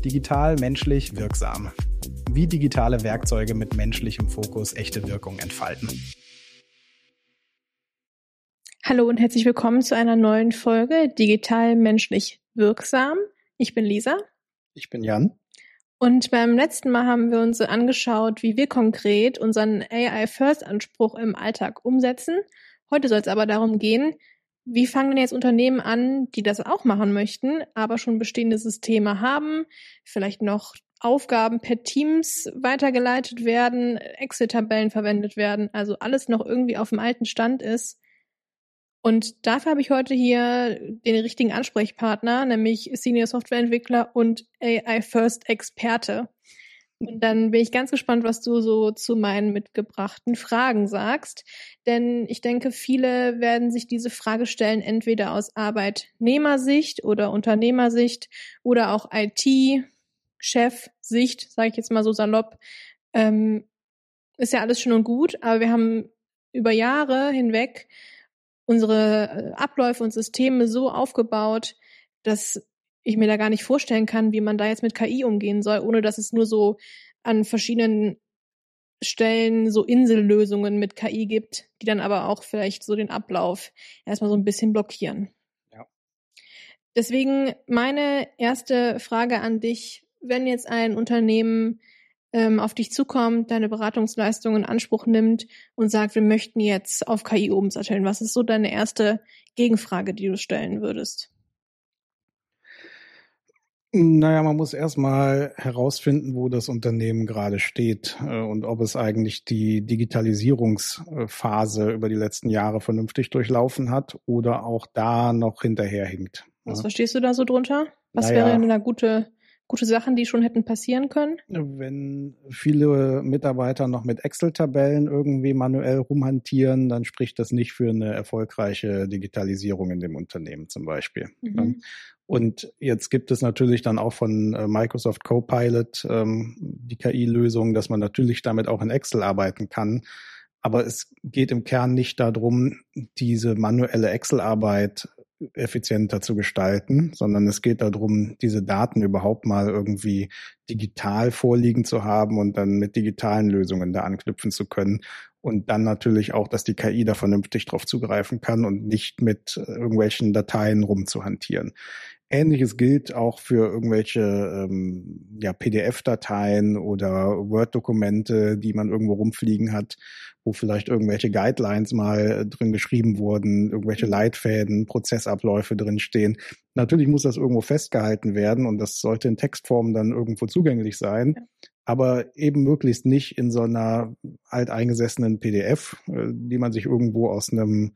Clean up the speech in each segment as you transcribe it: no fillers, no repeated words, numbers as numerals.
Digital, menschlich, wirksam. Wie digitale Werkzeuge mit menschlichem Fokus echte Wirkung entfalten. Hallo und herzlich willkommen zu einer neuen Folge Digital, menschlich, wirksam. Ich bin Lisa. Ich bin Jan. Und beim letzten Mal haben wir uns angeschaut, wie wir konkret unseren AI-First-Anspruch im Alltag umsetzen. Heute soll es aber darum gehen, wie fangen denn jetzt Unternehmen an, die das auch machen möchten, aber schon bestehende Systeme haben, vielleicht noch Aufgaben per Teams weitergeleitet werden, Excel-Tabellen verwendet werden, also alles noch irgendwie auf dem alten Stand ist. Und dafür habe ich heute hier den richtigen Ansprechpartner, nämlich Senior Softwareentwickler und AI-First-Experte. Und dann bin ich ganz gespannt, was du so zu meinen mitgebrachten Fragen sagst. Denn ich denke, viele werden sich diese Frage stellen, entweder aus Arbeitnehmersicht oder Unternehmersicht oder auch IT-Chef-Sicht, sage ich jetzt mal so salopp. Ist ja alles schön und gut, aber wir haben über Jahre hinweg unsere Abläufe und Systeme so aufgebaut, dass ich mir da gar nicht vorstellen kann, wie man da jetzt mit KI umgehen soll, ohne dass es nur so an verschiedenen Stellen so Insellösungen mit KI gibt, die dann aber auch vielleicht so den Ablauf erstmal so ein bisschen blockieren. Ja. Deswegen meine erste Frage an dich, wenn jetzt ein Unternehmen auf dich zukommt, deine Beratungsleistungen in Anspruch nimmt und sagt, wir möchten jetzt auf KI umsatteln. Was ist so deine erste Gegenfrage, die du stellen würdest? Naja, man muss erstmal herausfinden, wo das Unternehmen gerade steht und ob es eigentlich die Digitalisierungsphase über die letzten Jahre vernünftig durchlaufen hat oder auch da noch hinterherhinkt. Was verstehst du da so drunter? Was Naja, wäre eine gute Sachen, die schon hätten passieren können? Wenn viele Mitarbeiter noch mit Excel-Tabellen irgendwie manuell rumhantieren, dann spricht das nicht für eine erfolgreiche Digitalisierung in dem Unternehmen zum Beispiel. Mhm. Und jetzt gibt es natürlich dann auch von Microsoft Copilot die KI-Lösung, dass man natürlich damit auch in Excel arbeiten kann. Aber es geht im Kern nicht darum, diese manuelle Excel-Arbeit effizienter zu gestalten, sondern es geht darum, diese Daten überhaupt mal irgendwie digital vorliegen zu haben und dann mit digitalen Lösungen da anknüpfen zu können. Und dann natürlich auch, dass die KI da vernünftig drauf zugreifen kann und nicht mit irgendwelchen Dateien rumzuhantieren. Ähnliches gilt auch für irgendwelche PDF-Dateien oder Word-Dokumente, die man irgendwo rumfliegen hat, wo vielleicht irgendwelche Guidelines mal drin geschrieben wurden, irgendwelche Leitfäden, Prozessabläufe drinstehen. Natürlich muss das irgendwo festgehalten werden und das sollte in Textform dann irgendwo zugänglich sein, aber eben möglichst nicht in so einer alteingesessenen PDF, die man sich irgendwo aus einem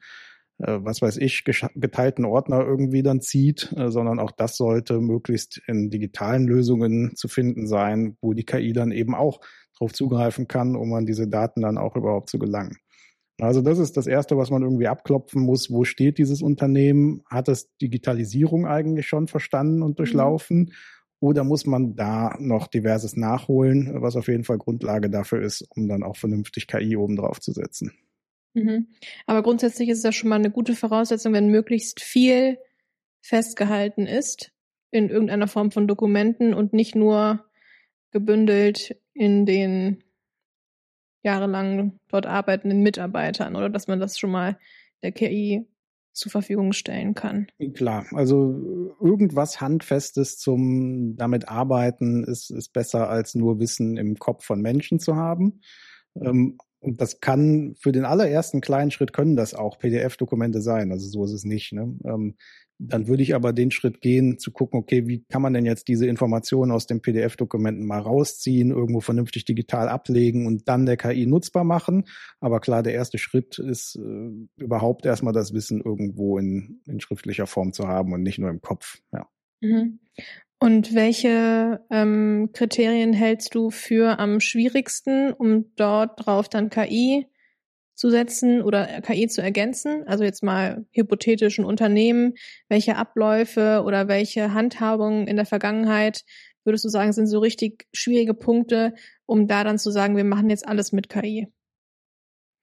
geteilten Ordner irgendwie dann zieht, sondern auch das sollte möglichst in digitalen Lösungen zu finden sein, wo die KI dann eben auch drauf zugreifen kann, um an diese Daten dann auch überhaupt zu gelangen. Also das ist das Erste, was man irgendwie abklopfen muss. Wo steht dieses Unternehmen? Hat es Digitalisierung eigentlich schon verstanden und durchlaufen? Oder muss man da noch diverses nachholen, was auf jeden Fall Grundlage dafür ist, um dann auch vernünftig KI oben drauf zu setzen? Mhm. Aber grundsätzlich ist es ja schon mal eine gute Voraussetzung, wenn möglichst viel festgehalten ist in irgendeiner Form von Dokumenten und nicht nur gebündelt in den jahrelang dort arbeitenden Mitarbeitern, oder dass man das schon mal der KI zur Verfügung stellen kann. Klar, also irgendwas Handfestes zum damit arbeiten ist besser als nur Wissen im Kopf von Menschen zu haben. Und das kann für den allerersten kleinen Schritt können das auch PDF-Dokumente sein. Also so ist es nicht. Ne? Dann würde ich aber den Schritt gehen, zu gucken, okay, wie kann man denn jetzt diese Informationen aus den PDF-Dokumenten mal rausziehen, irgendwo vernünftig digital ablegen und dann der KI nutzbar machen. Aber klar, der erste Schritt ist überhaupt erstmal das Wissen irgendwo in schriftlicher Form zu haben und nicht nur im Kopf. Ja. Mhm. Und welche Kriterien hältst du für am schwierigsten, um dort drauf dann KI zu setzen oder KI zu ergänzen? Also jetzt mal hypothetischen Unternehmen, welche Abläufe oder welche Handhabungen in der Vergangenheit würdest du sagen, sind so richtig schwierige Punkte, um da dann zu sagen, wir machen jetzt alles mit KI?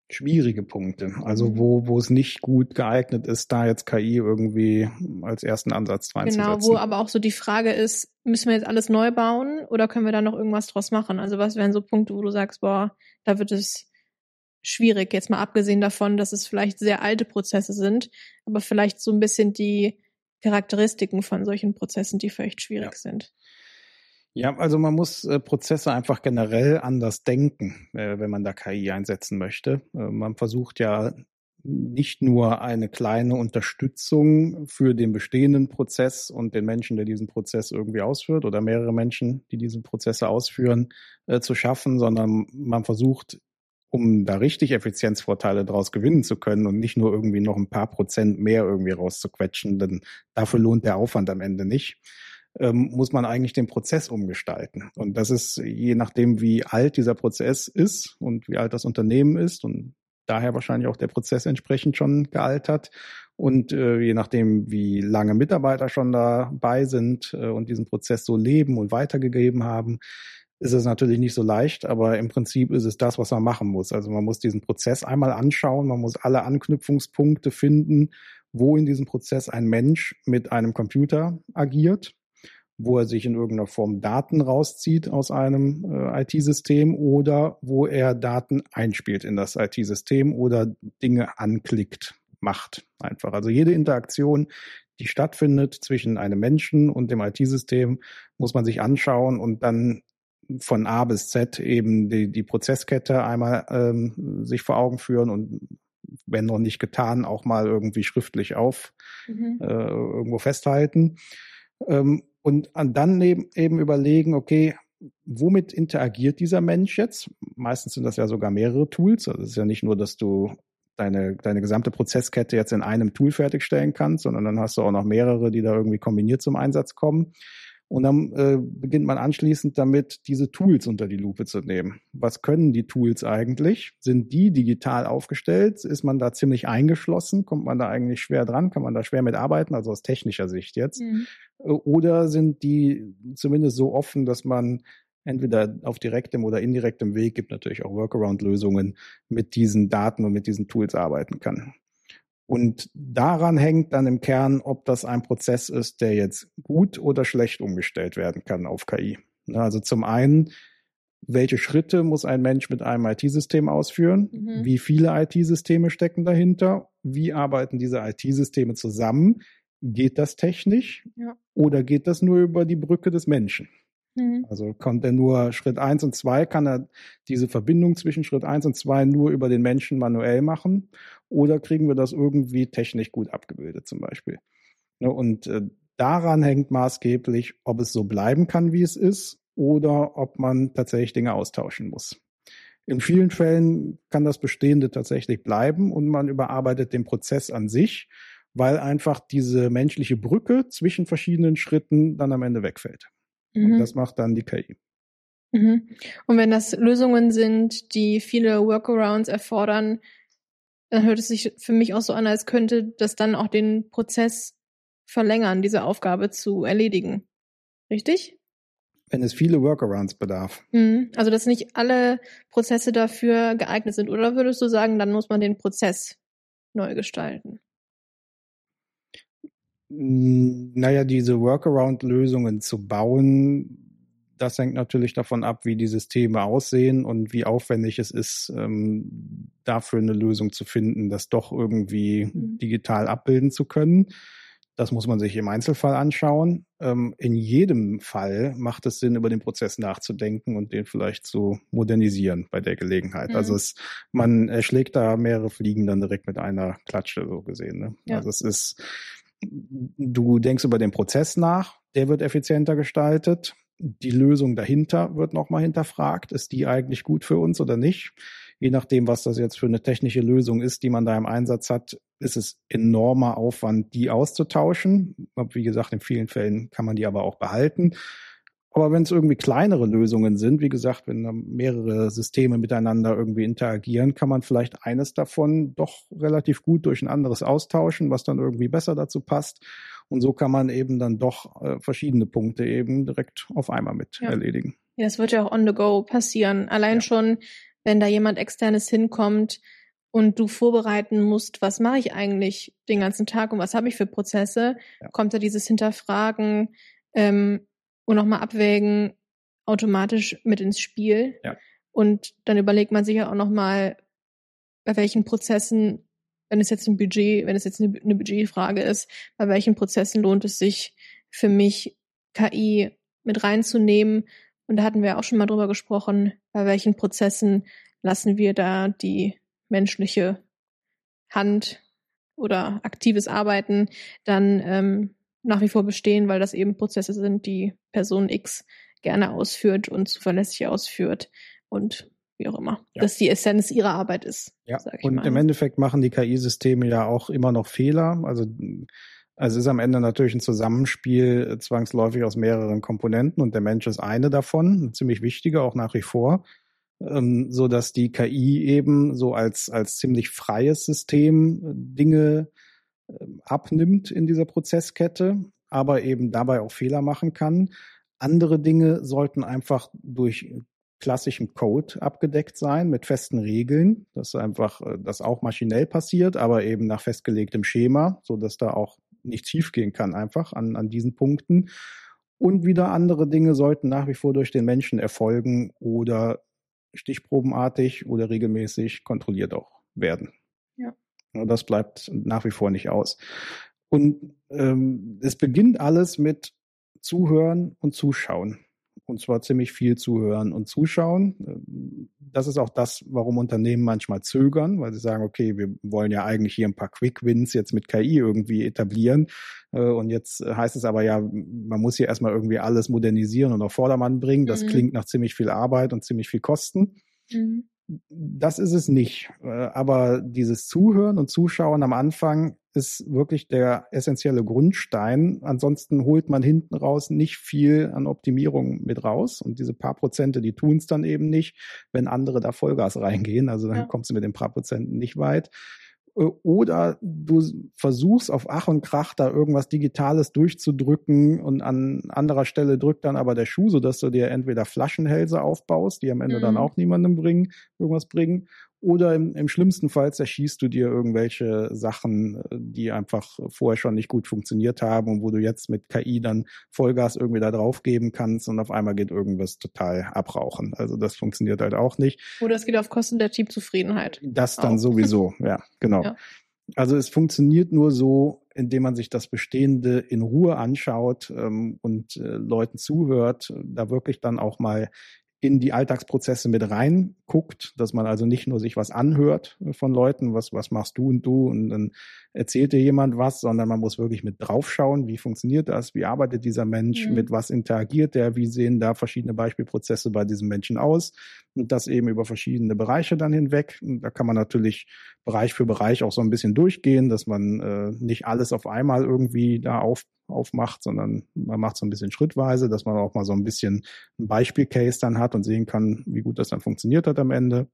schwierige Punkte. Also wo es nicht gut geeignet ist, da jetzt KI irgendwie als ersten Ansatz reinzusetzen. Genau, wo aber auch so die Frage ist, müssen wir jetzt alles neu bauen oder können wir da noch irgendwas draus machen? Also was wären so Punkte, wo du sagst, boah, da wird es schwierig, jetzt mal abgesehen davon, dass es vielleicht sehr alte Prozesse sind, aber vielleicht so ein bisschen die Charakteristiken von solchen Prozessen, die vielleicht schwierig sind. Ja, also man muss Prozesse einfach generell anders denken, wenn man da KI einsetzen möchte. Man versucht ja nicht nur eine kleine Unterstützung für den bestehenden Prozess und den Menschen, der diesen Prozess irgendwie ausführt, oder mehrere Menschen, die diese Prozesse ausführen, zu schaffen, sondern man versucht, um da richtig Effizienzvorteile draus gewinnen zu können und nicht nur irgendwie noch ein paar Prozent mehr irgendwie rauszuquetschen, denn dafür lohnt der Aufwand am Ende nicht, muss man eigentlich den Prozess umgestalten. Und das ist, je nachdem, wie alt dieser Prozess ist und wie alt das Unternehmen ist und daher wahrscheinlich auch der Prozess entsprechend schon gealtert. Und je nachdem, wie lange Mitarbeiter schon dabei sind und diesen Prozess so leben und weitergegeben haben, ist es natürlich nicht so leicht, aber im Prinzip ist es das, was man machen muss. Also man muss diesen Prozess einmal anschauen, man muss alle Anknüpfungspunkte finden, wo in diesem Prozess ein Mensch mit einem Computer agiert, wo er sich in irgendeiner Form Daten rauszieht aus einem IT-System oder wo er Daten einspielt in das IT-System oder Dinge anklickt, macht einfach. Also jede Interaktion, die stattfindet zwischen einem Menschen und dem IT-System, muss man sich anschauen und dann von A bis Z eben die Prozesskette einmal sich vor Augen führen und wenn noch nicht getan, auch mal irgendwie schriftlich irgendwo festhalten. Und dann eben überlegen, okay, womit interagiert dieser Mensch jetzt? Meistens sind das ja sogar mehrere Tools. Also es ist ja nicht nur, dass du deine gesamte Prozesskette jetzt in einem Tool fertigstellen kannst, sondern dann hast du auch noch mehrere, die da irgendwie kombiniert zum Einsatz kommen. Und dann beginnt man anschließend damit, diese Tools unter die Lupe zu nehmen. Was können die Tools eigentlich? Sind die digital aufgestellt? Ist man da ziemlich eingeschlossen? Kommt man da eigentlich schwer dran? Kann man da schwer mit arbeiten? Also aus technischer Sicht jetzt. Mhm. Oder sind die zumindest so offen, dass man entweder auf direktem oder indirektem Weg, gibt natürlich auch Workaround-Lösungen, mit diesen Daten und mit diesen Tools arbeiten kann? Und daran hängt dann im Kern, ob das ein Prozess ist, der jetzt gut oder schlecht umgestellt werden kann auf KI. Also zum einen, welche Schritte muss ein Mensch mit einem IT-System ausführen? Mhm. Wie viele IT-Systeme stecken dahinter? Wie arbeiten diese IT-Systeme zusammen? Geht das technisch? Ja. Oder geht das nur über die Brücke des Menschen? Also kommt er nur Schritt 1 und 2, kann er diese Verbindung zwischen Schritt 1 und 2 nur über den Menschen manuell machen oder kriegen wir das irgendwie technisch gut abgebildet zum Beispiel? Und daran hängt maßgeblich, ob es so bleiben kann, wie es ist oder ob man tatsächlich Dinge austauschen muss. In vielen Fällen kann das Bestehende tatsächlich bleiben und man überarbeitet den Prozess an sich, weil einfach diese menschliche Brücke zwischen verschiedenen Schritten dann am Ende wegfällt. Und das macht dann die KI. Mhm. Und wenn das Lösungen sind, die viele Workarounds erfordern, dann hört es sich für mich auch so an, als könnte das dann auch den Prozess verlängern, diese Aufgabe zu erledigen. Richtig? Wenn es viele Workarounds bedarf. Also, dass nicht alle Prozesse dafür geeignet sind. Oder würdest du sagen, dann muss man den Prozess neu gestalten? Naja, diese Workaround-Lösungen zu bauen, das hängt natürlich davon ab, wie die Systeme aussehen und wie aufwendig es ist, dafür eine Lösung zu finden, das doch irgendwie digital abbilden zu können. Das muss man sich im Einzelfall anschauen. In jedem Fall macht es Sinn, über den Prozess nachzudenken und den vielleicht zu modernisieren bei der Gelegenheit. Also man erschlägt da mehrere Fliegen dann direkt mit einer Klatsche, so gesehen. Ne? Ja. Also du denkst über den Prozess nach, der wird effizienter gestaltet. Die Lösung dahinter wird nochmal hinterfragt. Ist die eigentlich gut für uns oder nicht? Je nachdem, was das jetzt für eine technische Lösung ist, die man da im Einsatz hat, ist es enormer Aufwand, die auszutauschen. Wie gesagt, in vielen Fällen kann man die aber auch behalten. Aber wenn es irgendwie kleinere Lösungen sind, wie gesagt, wenn mehrere Systeme miteinander irgendwie interagieren, kann man vielleicht eines davon doch relativ gut durch ein anderes austauschen, was dann irgendwie besser dazu passt. Und so kann man eben dann doch verschiedene Punkte eben direkt auf einmal mit erledigen. Ja, das wird ja auch on the go passieren. Allein schon, wenn da jemand Externes hinkommt und du vorbereiten musst, was mache ich eigentlich den ganzen Tag und was habe ich für Prozesse, kommt da dieses Hinterfragen und nochmal abwägen automatisch mit ins Spiel. Ja. Und dann überlegt man sich ja auch nochmal, bei welchen Prozessen, wenn es jetzt eine Budgetfrage ist, bei welchen Prozessen lohnt es sich für mich, KI mit reinzunehmen. Und da hatten wir auch schon mal drüber gesprochen, bei welchen Prozessen lassen wir da die menschliche Hand oder aktives Arbeiten dann nach wie vor bestehen, weil das eben Prozesse sind, die Person X gerne ausführt und zuverlässig ausführt und wie auch immer, dass die Essenz ihrer Arbeit ist. Ja, und im Endeffekt machen die KI-Systeme ja auch immer noch Fehler. Also es ist am Ende natürlich ein Zusammenspiel zwangsläufig aus mehreren Komponenten und der Mensch ist eine davon, ein ziemlich wichtiger auch nach wie vor, so dass die KI eben so als ziemlich freies System Dinge abnimmt in dieser Prozesskette, aber eben dabei auch Fehler machen kann. Andere Dinge sollten einfach durch klassischen Code abgedeckt sein mit festen Regeln, dass einfach das auch maschinell passiert, aber eben nach festgelegtem Schema, so dass da auch nichts schiefgehen kann einfach an diesen Punkten. Und wieder andere Dinge sollten nach wie vor durch den Menschen erfolgen oder stichprobenartig oder regelmäßig kontrolliert auch werden. Ja. Das bleibt nach wie vor nicht aus. Und es beginnt alles mit Zuhören und Zuschauen. Und zwar ziemlich viel zuhören und zuschauen. Das ist auch das, warum Unternehmen manchmal zögern, weil sie sagen, okay, wir wollen ja eigentlich hier ein paar Quick-Wins jetzt mit KI irgendwie etablieren. Und jetzt heißt es aber ja, man muss hier erstmal irgendwie alles modernisieren und auf Vordermann bringen. Das klingt nach ziemlich viel Arbeit und ziemlich viel Kosten. Mhm. Das ist es nicht. Aber dieses Zuhören und Zuschauen am Anfang ist wirklich der essentielle Grundstein. Ansonsten holt man hinten raus nicht viel an Optimierung mit raus. Und diese paar Prozente, die tun es dann eben nicht, wenn andere da Vollgas reingehen. Also dann kommst du mit den paar Prozenten nicht weit. Oder du versuchst auf Ach und Krach da irgendwas Digitales durchzudrücken und an anderer Stelle drückt dann aber der Schuh, sodass du dir entweder Flaschenhälse aufbaust, die am Ende dann auch niemandem irgendwas bringen, oder im schlimmsten Fall zerschießt du dir irgendwelche Sachen, die einfach vorher schon nicht gut funktioniert haben und wo du jetzt mit KI dann Vollgas irgendwie da drauf geben kannst und auf einmal geht irgendwas total abrauchen. Also das funktioniert halt auch nicht. Oder es geht auf Kosten der Teamzufriedenheit. Das dann sowieso, ja, genau. Ja. Also es funktioniert nur so, indem man sich das Bestehende in Ruhe anschaut und Leuten zuhört, da wirklich dann auch mal in die Alltagsprozesse mit reinguckt, dass man also nicht nur sich was anhört von Leuten, was machst du und dann erzählt dir jemand was, sondern man muss wirklich mit draufschauen, wie funktioniert das, wie arbeitet dieser Mensch, mit was interagiert der, wie sehen da verschiedene Beispielprozesse bei diesem Menschen aus und das eben über verschiedene Bereiche dann hinweg. Und da kann man natürlich Bereich für Bereich auch so ein bisschen durchgehen, dass man nicht alles auf einmal irgendwie da aufmacht, sondern man macht so ein bisschen schrittweise, dass man auch mal so ein bisschen ein Beispielcase dann hat und sehen kann, wie gut das dann funktioniert hat am Ende.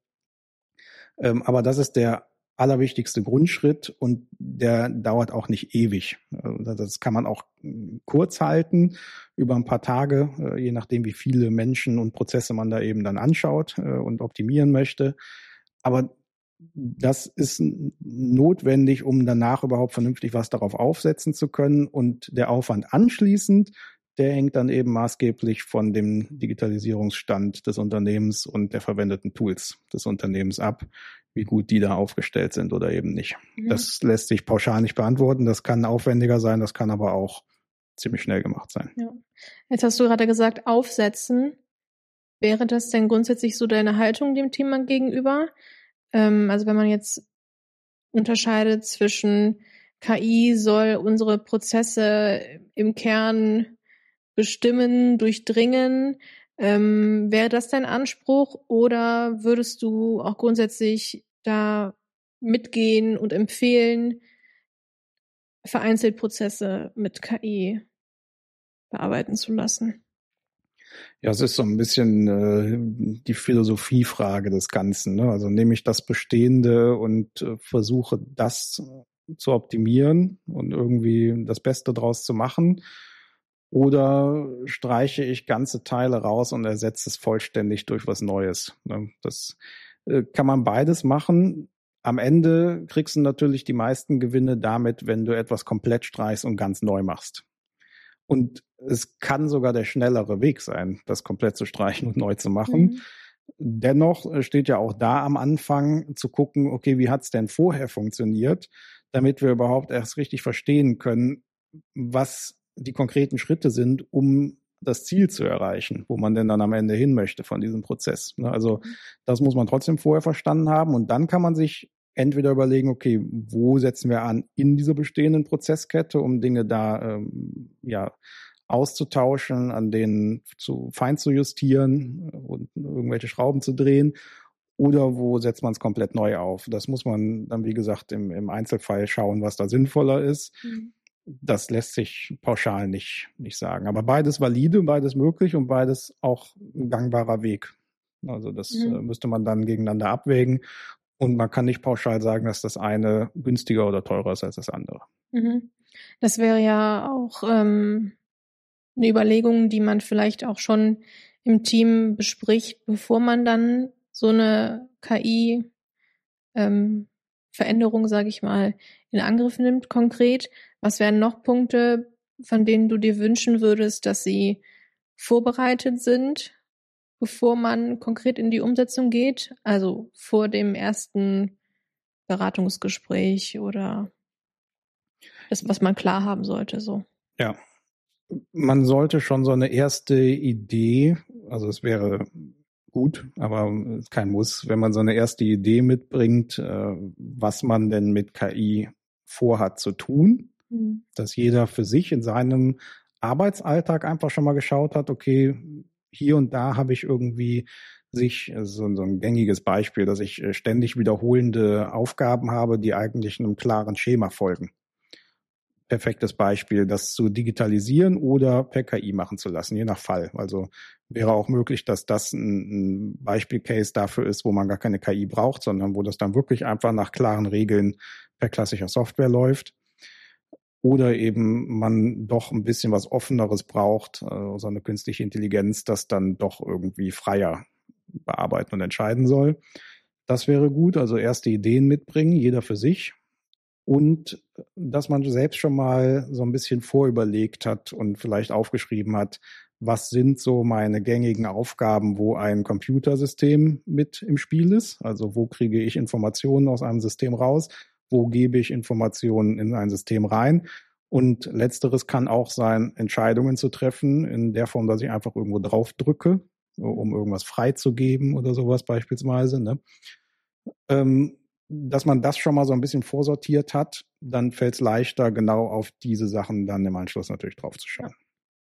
Aber das ist der allerwichtigste Grundschritt und der dauert auch nicht ewig. Das kann man auch kurz halten, über ein paar Tage, je nachdem, wie viele Menschen und Prozesse man da eben dann anschaut und optimieren möchte. Aber das ist notwendig, um danach überhaupt vernünftig was darauf aufsetzen zu können. Und der Aufwand anschließend, der hängt dann eben maßgeblich von dem Digitalisierungsstand des Unternehmens und der verwendeten Tools des Unternehmens ab, wie gut die da aufgestellt sind oder eben nicht. Mhm. Das lässt sich pauschal nicht beantworten. Das kann aufwendiger sein, das kann aber auch ziemlich schnell gemacht sein. Ja. Jetzt hast du gerade gesagt, aufsetzen. Wäre das denn grundsätzlich so deine Haltung dem Thema gegenüber? Also wenn man jetzt unterscheidet zwischen KI soll unsere Prozesse im Kern bestimmen, durchdringen, wäre das dein Anspruch oder würdest du auch grundsätzlich da mitgehen und empfehlen, vereinzelt Prozesse mit KI bearbeiten zu lassen? Ja, es ist so ein bisschen die Philosophiefrage des Ganzen. Ne? Also nehme ich das Bestehende und versuche das zu optimieren und irgendwie das Beste draus zu machen. Oder streiche ich ganze Teile raus und ersetze es vollständig durch was Neues. Ne? Das kann man beides machen. am Ende kriegst du natürlich die meisten Gewinne damit, wenn du etwas komplett streichst und ganz neu machst. Und es kann sogar der schnellere Weg sein, das komplett zu streichen und neu zu machen. Dennoch steht ja auch da am Anfang zu gucken, okay, wie hat's denn vorher funktioniert, damit wir überhaupt erst richtig verstehen können, was die konkreten Schritte sind, um das Ziel zu erreichen, wo man denn dann am Ende hin möchte von diesem Prozess. Also das muss man trotzdem vorher verstanden haben und dann kann man sich entweder überlegen, okay, wo setzen wir an in dieser bestehenden Prozesskette, um Dinge da auszutauschen, an denen fein zu justieren und irgendwelche Schrauben zu drehen. Oder wo setzt man es komplett neu auf? Das muss man dann, wie gesagt, im Einzelfall schauen, was da sinnvoller ist. Das lässt sich pauschal nicht sagen. Aber beides valide, beides möglich und beides auch ein gangbarer Weg. Also das müsste man dann gegeneinander abwägen. Und man kann nicht pauschal sagen, dass das eine günstiger oder teurer ist als das andere. Das wäre ja auch eine Überlegung, die man vielleicht auch schon im Team bespricht, bevor man dann so eine KI-Veränderung, sage ich mal, in Angriff nimmt konkret. Was wären noch Punkte, von denen du dir wünschen würdest, dass sie vorbereitet sind, bevor man konkret in die Umsetzung geht? Also vor dem ersten Beratungsgespräch oder das, was man klar haben sollte, so. Ja. Man sollte schon so eine erste Idee, also es wäre gut, aber kein Muss, wenn man so eine erste Idee mitbringt, was man denn mit KI vorhat zu tun, dass jeder für sich in seinem Arbeitsalltag einfach schon mal geschaut hat, okay, hier und da habe ich irgendwie so ein gängiges Beispiel, dass ich ständig wiederholende Aufgaben habe, die eigentlich einem klaren Schema folgen. Perfektes Beispiel, das zu digitalisieren oder per KI machen zu lassen, je nach Fall. Also wäre auch möglich, dass das ein Beispielcase dafür ist, wo man gar keine KI braucht, sondern wo das dann wirklich einfach nach klaren Regeln per klassischer Software läuft. Oder eben man doch ein bisschen was Offeneres braucht, so eine künstliche Intelligenz, das dann doch irgendwie freier bearbeiten und entscheiden soll. Das wäre gut, also erste Ideen mitbringen, jeder für sich. Und dass man selbst schon mal so ein bisschen vorüberlegt hat und vielleicht aufgeschrieben hat, was sind so meine gängigen Aufgaben, wo ein Computersystem mit im Spiel ist. Also wo kriege ich Informationen aus einem System raus, wo gebe ich Informationen in ein System rein. Und letzteres kann auch sein, Entscheidungen zu treffen in der Form, dass ich einfach irgendwo drauf drücke, um irgendwas freizugeben oder sowas beispielsweise, ne? Dass man das schon mal so ein bisschen vorsortiert hat, dann fällt es leichter, genau auf diese Sachen dann im Anschluss natürlich drauf zu schauen.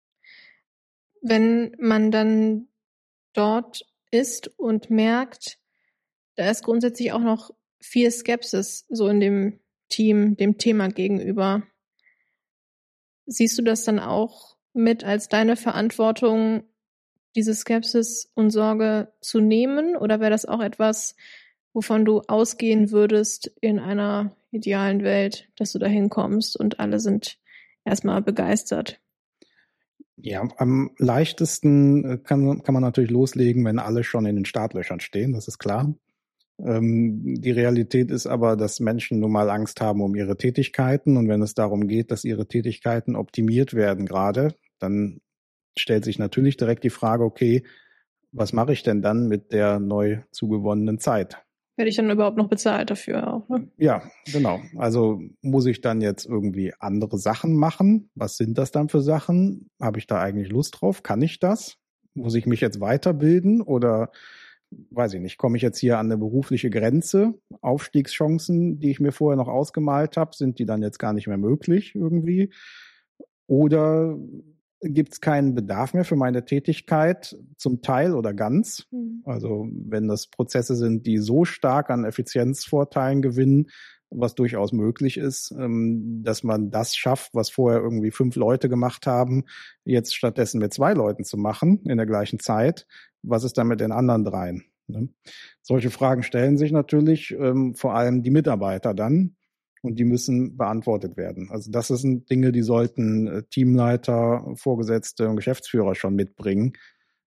Wenn man dann dort ist und merkt, da ist grundsätzlich auch noch viel Skepsis so in dem Team, dem Thema gegenüber. Siehst du das dann auch mit als deine Verantwortung, diese Skepsis und Sorge zu nehmen? Oder wäre das auch etwas, wovon du ausgehen würdest in einer idealen Welt, dass du da hinkommst und alle sind erstmal begeistert? Ja, am leichtesten kann man natürlich loslegen, wenn alle schon in den Startlöchern stehen, das ist klar. Die Realität ist aber, dass Menschen nun mal Angst haben um ihre Tätigkeiten und wenn es darum geht, dass ihre Tätigkeiten optimiert werden gerade, dann stellt sich natürlich direkt die Frage, okay, was mache ich denn dann mit der neu zugewonnenen Zeit? Werde ich dann überhaupt noch bezahlt dafür auch, ne? Ja, genau. Also muss ich dann jetzt irgendwie andere Sachen machen? Was sind das dann für Sachen? Habe ich da eigentlich Lust drauf? Kann ich das? Muss ich mich jetzt weiterbilden oder weiß ich nicht, komme ich jetzt hier an eine berufliche Grenze? Aufstiegschancen, die ich mir vorher noch ausgemalt habe, sind die dann jetzt gar nicht mehr möglich irgendwie? Oder gibt es keinen Bedarf mehr für meine Tätigkeit, zum Teil oder ganz? Also wenn das Prozesse sind, die so stark an Effizienzvorteilen gewinnen, was durchaus möglich ist, dass man das schafft, was vorher irgendwie 5 Leute gemacht haben, jetzt stattdessen mit 2 Leuten zu machen in der gleichen Zeit. Was ist dann mit den anderen 3? Ne? Solche Fragen stellen sich natürlich vor allem die Mitarbeiter dann. Und die müssen beantwortet werden. Also das sind Dinge, die sollten Teamleiter, Vorgesetzte und Geschäftsführer schon mitbringen,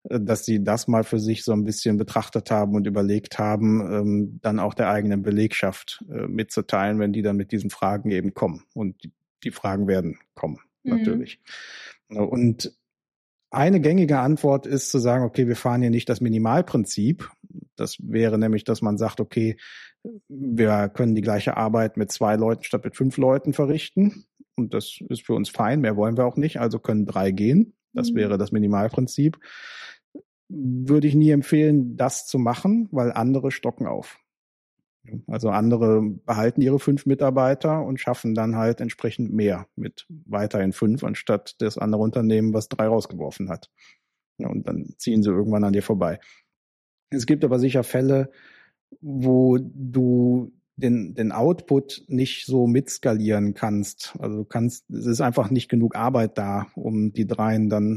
dass sie das mal für sich so ein bisschen betrachtet haben und überlegt haben, dann auch der eigenen Belegschaft mitzuteilen, wenn die dann mit diesen Fragen eben kommen. Und die Fragen werden kommen, natürlich. Und eine gängige Antwort ist zu sagen, okay, wir fahren hier nicht das Minimalprinzip. Das wäre nämlich, dass man sagt, okay, wir können die gleiche Arbeit mit 2 Leuten statt mit 5 Leuten verrichten. Und das ist für uns fein, mehr wollen wir auch nicht, also können 3 gehen. Das wäre das Minimalprinzip. Würde ich nie empfehlen, das zu machen, weil andere stocken auf. Also andere behalten ihre 5 Mitarbeiter und schaffen dann halt entsprechend mehr mit weiterhin 5, anstatt das andere Unternehmen, was 3 rausgeworfen hat. Ja, und dann ziehen sie irgendwann an dir vorbei. Es gibt aber sicher Fälle, wo du den Output nicht so mitskalieren kannst. Also es ist einfach nicht genug Arbeit da, um die 3,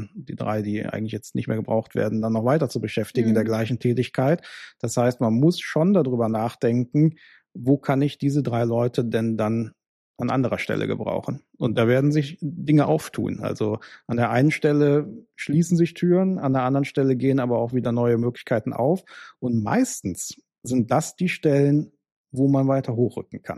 die eigentlich jetzt nicht mehr gebraucht werden, dann noch weiter zu beschäftigen in der gleichen Tätigkeit. Das heißt, man muss schon darüber nachdenken, wo kann ich diese 3 Leute denn dann an anderer Stelle gebrauchen? Und da werden sich Dinge auftun. Also an der einen Stelle schließen sich Türen, an der anderen Stelle gehen aber auch wieder neue Möglichkeiten auf. Und meistens sind das die Stellen, wo man weiter hochrücken kann.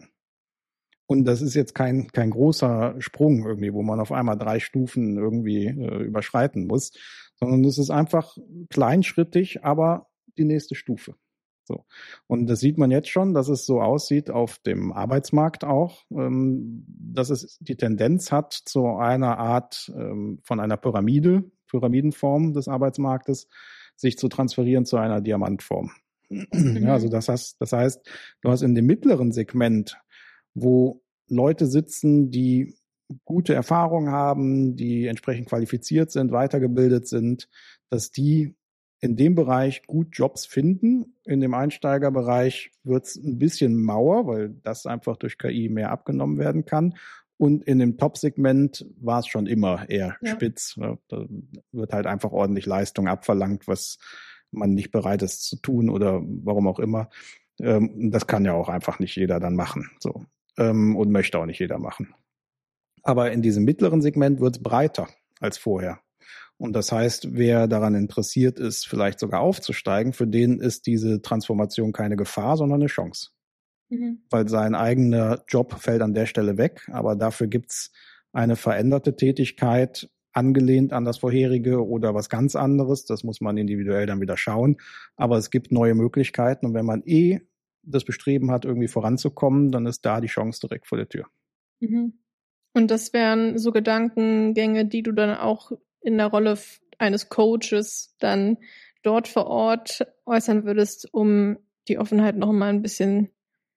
Und das ist jetzt kein großer Sprung irgendwie, wo man auf einmal 3 Stufen irgendwie überschreiten muss, sondern es ist einfach kleinschrittig, aber die nächste Stufe. So. Und das sieht man jetzt schon, dass es so aussieht auf dem Arbeitsmarkt auch, dass es die Tendenz hat zu einer Art von einer Pyramidenform des Arbeitsmarktes, sich zu transferieren zu einer Diamantform. Ja, also das heißt, du hast in dem mittleren Segment, wo Leute sitzen, die gute Erfahrung haben, die entsprechend qualifiziert sind, weitergebildet sind, dass die in dem Bereich gut Jobs finden. In dem Einsteigerbereich wird es ein bisschen mauer, weil das einfach durch KI mehr abgenommen werden kann. Und in dem Top-Segment war es schon immer eher spitz. Da wird halt einfach ordentlich Leistung abverlangt, was man nicht bereit ist zu tun oder warum auch immer. Das kann ja auch einfach nicht jeder dann machen. So. Und möchte auch nicht jeder machen. Aber in diesem mittleren Segment wird es breiter als vorher. Und das heißt, wer daran interessiert ist, vielleicht sogar aufzusteigen, für den ist diese Transformation keine Gefahr, sondern eine Chance. Weil sein eigener Job fällt an der Stelle weg, aber dafür gibt's eine veränderte Tätigkeit, angelehnt an das vorherige oder was ganz anderes. Das muss man individuell dann wieder schauen. Aber es gibt neue Möglichkeiten. Und wenn man das Bestreben hat, irgendwie voranzukommen, dann ist da die Chance direkt vor der Tür. Und das wären so Gedankengänge, die du dann auch in der Rolle eines Coaches dann dort vor Ort äußern würdest, um die Offenheit noch mal ein bisschen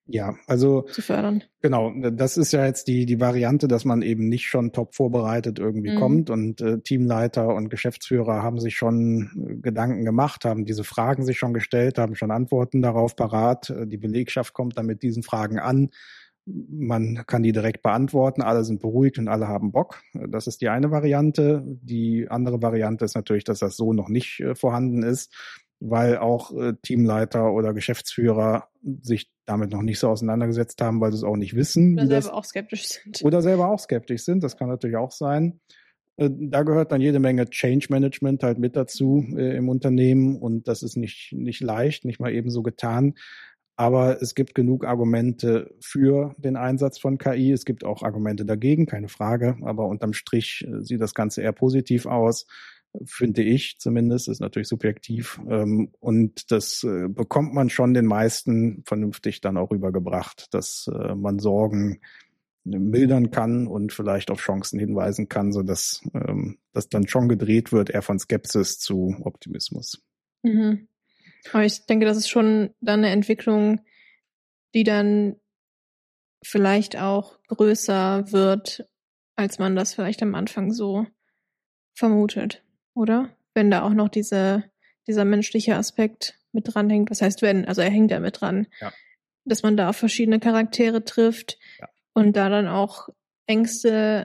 zu fördern. Genau, das ist ja jetzt die Variante, dass man eben nicht schon top vorbereitet irgendwie kommt und Teamleiter und Geschäftsführer haben sich schon Gedanken gemacht, haben diese Fragen sich schon gestellt, haben schon Antworten darauf parat. Die Belegschaft kommt dann mit diesen Fragen an. Man kann die direkt beantworten, alle sind beruhigt und alle haben Bock. Das ist die eine Variante. Die andere Variante ist natürlich, dass das so noch nicht vorhanden ist, weil auch Teamleiter oder Geschäftsführer sich damit noch nicht so auseinandergesetzt haben, weil sie es auch nicht wissen. Oder selber auch skeptisch sind. Oder selber auch skeptisch sind, das kann natürlich auch sein. Da gehört dann jede Menge Change Management halt mit dazu im Unternehmen und das ist nicht leicht, nicht mal eben so getan. Aber es gibt genug Argumente für den Einsatz von KI. Es gibt auch Argumente dagegen, keine Frage. Aber unterm Strich sieht das Ganze eher positiv aus, finde ich zumindest. Ist natürlich subjektiv. Und das bekommt man schon den meisten vernünftig dann auch rübergebracht, dass man Sorgen mildern kann und vielleicht auf Chancen hinweisen kann, sodass das dann schon gedreht wird, eher von Skepsis zu Optimismus. Aber ich denke, das ist schon dann eine Entwicklung, die dann vielleicht auch größer wird, als man das vielleicht am Anfang so vermutet, oder? Wenn da auch noch dieser menschliche Aspekt mit dranhängt. Was heißt wenn? Also er hängt da mit dran. Ja. Dass man da auf verschiedene Charaktere trifft und da dann auch Ängste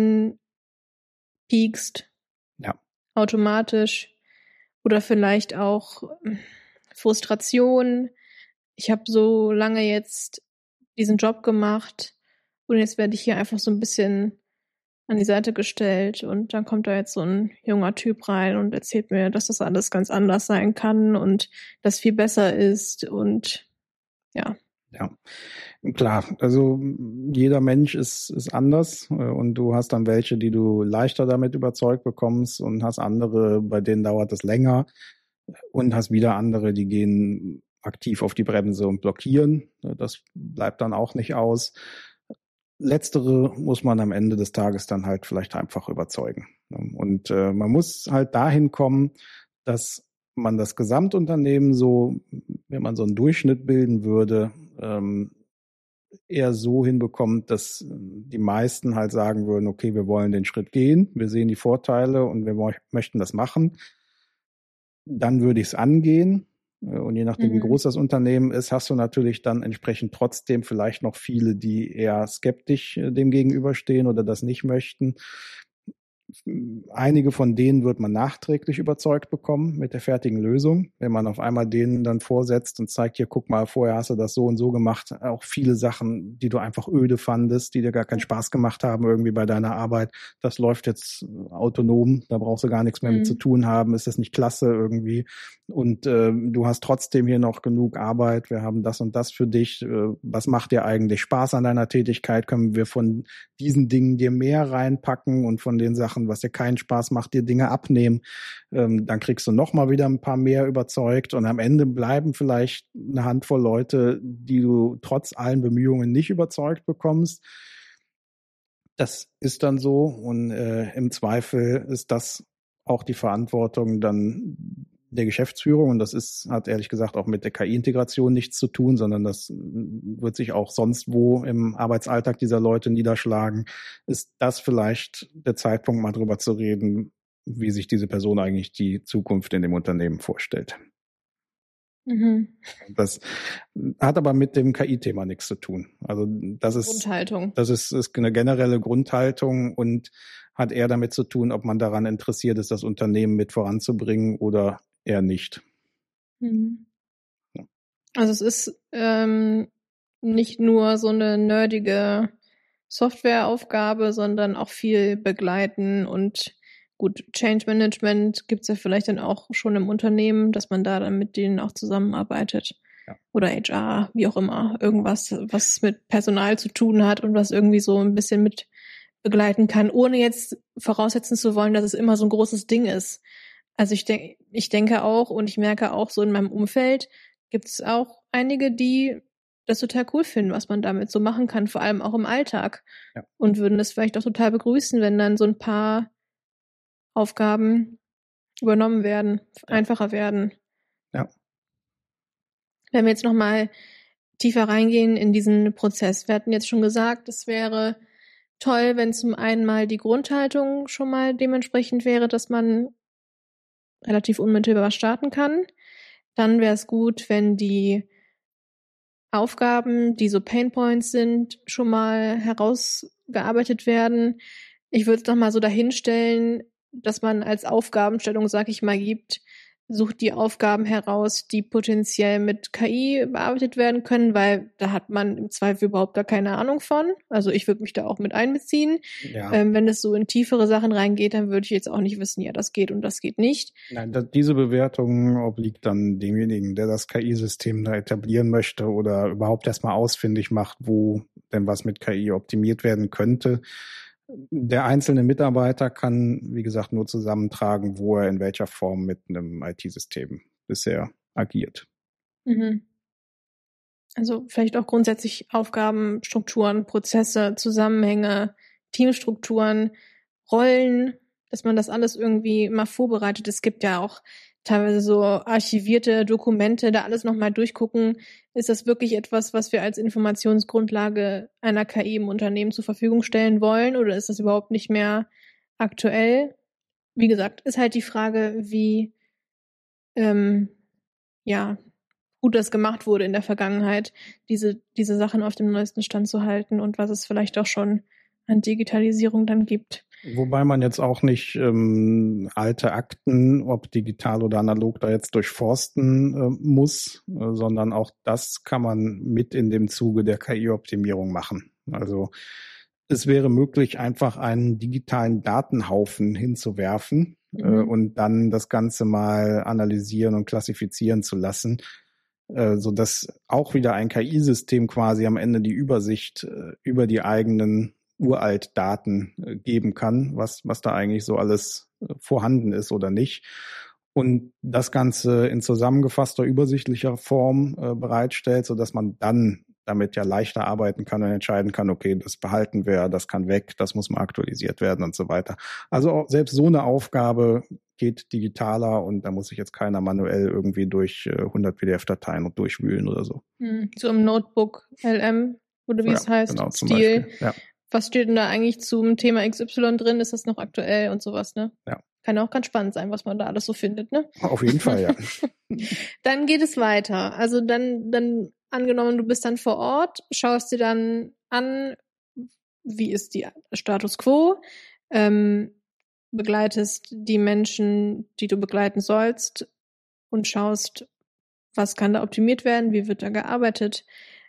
anpiekst. Ja. Automatisch. Oder vielleicht auch Frustration. Ich habe so lange jetzt diesen Job gemacht und jetzt werde ich hier einfach so ein bisschen an die Seite gestellt und dann kommt da jetzt so ein junger Typ rein und erzählt mir, dass das alles ganz anders sein kann und das viel besser ist und ja. Ja, klar. Also jeder Mensch ist anders und du hast dann welche, die du leichter damit überzeugt bekommst und hast andere, bei denen dauert es länger und hast wieder andere, die gehen aktiv auf die Bremse und blockieren. Das bleibt dann auch nicht aus. Letztere muss man am Ende des Tages dann halt vielleicht einfach überzeugen. Und man muss halt dahin kommen, dass man das Gesamtunternehmen so, wenn man so einen Durchschnitt bilden würde, eher so hinbekommt, dass die meisten halt sagen würden, okay, wir wollen den Schritt gehen, wir sehen die Vorteile und wir möchten das machen. Dann würde ich es angehen. Und je nachdem, wie groß das Unternehmen ist, hast du natürlich dann entsprechend trotzdem vielleicht noch viele, die eher skeptisch dem gegenüberstehen oder das nicht möchten. Einige von denen wird man nachträglich überzeugt bekommen mit der fertigen Lösung. Wenn man auf einmal denen dann vorsetzt und zeigt, hier, guck mal, vorher hast du das so und so gemacht. Auch viele Sachen, die du einfach öde fandest, die dir gar keinen Spaß gemacht haben irgendwie bei deiner Arbeit. Das läuft jetzt autonom, da brauchst du gar nichts mehr mit zu tun haben. Ist das nicht klasse irgendwie? Und du hast trotzdem hier noch genug Arbeit. Wir haben das und das für dich. Was macht dir eigentlich Spaß an deiner Tätigkeit? Können wir von diesen Dingen dir mehr reinpacken und von den Sachen, was dir keinen Spaß macht, dir Dinge abnehmen, dann kriegst du noch mal wieder ein paar mehr überzeugt und am Ende bleiben vielleicht eine Handvoll Leute, die du trotz allen Bemühungen nicht überzeugt bekommst. Das ist dann so und im Zweifel ist das auch die Verantwortung dann der Geschäftsführung und hat ehrlich gesagt auch mit der KI-Integration nichts zu tun, sondern das wird sich auch sonst wo im Arbeitsalltag dieser Leute niederschlagen. Ist das vielleicht der Zeitpunkt, mal drüber zu reden, wie sich diese Person eigentlich die Zukunft in dem Unternehmen vorstellt? Das hat aber mit dem KI-Thema nichts zu tun. Also das ist eine generelle Grundhaltung und hat eher damit zu tun, ob man daran interessiert ist, das Unternehmen mit voranzubringen oder eher nicht. Ja. Also es ist nicht nur so eine nerdige Softwareaufgabe, sondern auch viel begleiten und gut, Change Management gibt's ja vielleicht dann auch schon im Unternehmen, dass man da dann mit denen auch zusammenarbeitet. Ja. Oder HR, wie auch immer. Irgendwas, was mit Personal zu tun hat und was irgendwie so ein bisschen mit begleiten kann, ohne jetzt voraussetzen zu wollen, dass es immer so ein großes Ding ist. Also ich denke auch und ich merke auch so in meinem Umfeld gibt es auch einige, die das total cool finden, was man damit so machen kann, vor allem auch im Alltag. Ja. Und würden das vielleicht auch total begrüßen, wenn dann so ein paar Aufgaben übernommen werden, einfacher werden. Ja. Wenn wir jetzt nochmal tiefer reingehen in diesen Prozess. Wir hatten jetzt schon gesagt, es wäre toll, wenn zum einen mal die Grundhaltung schon mal dementsprechend wäre, dass man relativ unmittelbar starten kann. Dann wäre es gut, wenn die Aufgaben, die so Painpoints sind, schon mal herausgearbeitet werden. Ich würde es noch mal so dahinstellen, dass man als Aufgabenstellung, sag ich mal, gibt, sucht die Aufgaben heraus, die potenziell mit KI bearbeitet werden können, weil da hat man im Zweifel überhaupt gar keine Ahnung von. Also ich würde mich da auch mit einbeziehen. Ja. Wenn es so in tiefere Sachen reingeht, dann würde ich jetzt auch nicht wissen, ja, das geht und das geht nicht. Nein, diese Bewertung obliegt dann demjenigen, der das KI-System da etablieren möchte oder überhaupt erstmal ausfindig macht, wo denn was mit KI optimiert werden könnte. Der einzelne Mitarbeiter kann, wie gesagt, nur zusammentragen, wo er in welcher Form mit einem IT-System bisher agiert. Also vielleicht auch grundsätzlich Aufgaben, Strukturen, Prozesse, Zusammenhänge, Teamstrukturen, Rollen, dass man das alles irgendwie mal vorbereitet. Es gibt ja auch teilweise so archivierte Dokumente, da alles nochmal durchgucken. Ist das wirklich etwas, was wir als Informationsgrundlage einer KI im Unternehmen zur Verfügung stellen wollen oder ist das überhaupt nicht mehr aktuell? Wie gesagt, ist halt die Frage, wie gut das gemacht wurde in der Vergangenheit, diese Sachen auf dem neuesten Stand zu halten und was es vielleicht auch schon an Digitalisierung dann gibt. Wobei man jetzt auch nicht alte Akten, ob digital oder analog, da jetzt durchforsten muss, sondern auch das kann man mit in dem Zuge der KI-Optimierung machen. Also es wäre möglich, einfach einen digitalen Datenhaufen hinzuwerfen und dann das Ganze mal analysieren und klassifizieren zu lassen, so dass auch wieder ein KI-System quasi am Ende die Übersicht über die eigenen Uralt-Daten geben kann, was da eigentlich so alles vorhanden ist oder nicht. Und das Ganze in zusammengefasster, übersichtlicher Form bereitstellt, so dass man dann damit ja leichter arbeiten kann und entscheiden kann, okay, das behalten wir, das kann weg, das muss mal aktualisiert werden und so weiter. Also auch selbst so eine Aufgabe geht digitaler und da muss sich jetzt keiner manuell irgendwie durch 100 PDF-Dateien und durchwühlen oder so. So im Notebook LM oder wie es heißt, genau, zum Stil. Beispiel. Ja. Was steht denn da eigentlich zum Thema XY drin? Ist das noch aktuell und sowas, ne? Ja. Kann auch ganz spannend sein, was man da alles so findet, ne? Auf jeden Fall, ja. Dann geht es weiter. Also dann angenommen, du bist dann vor Ort, schaust dir dann an, wie ist die Status quo, begleitest die Menschen, die du begleiten sollst und schaust, was kann da optimiert werden, wie wird da gearbeitet,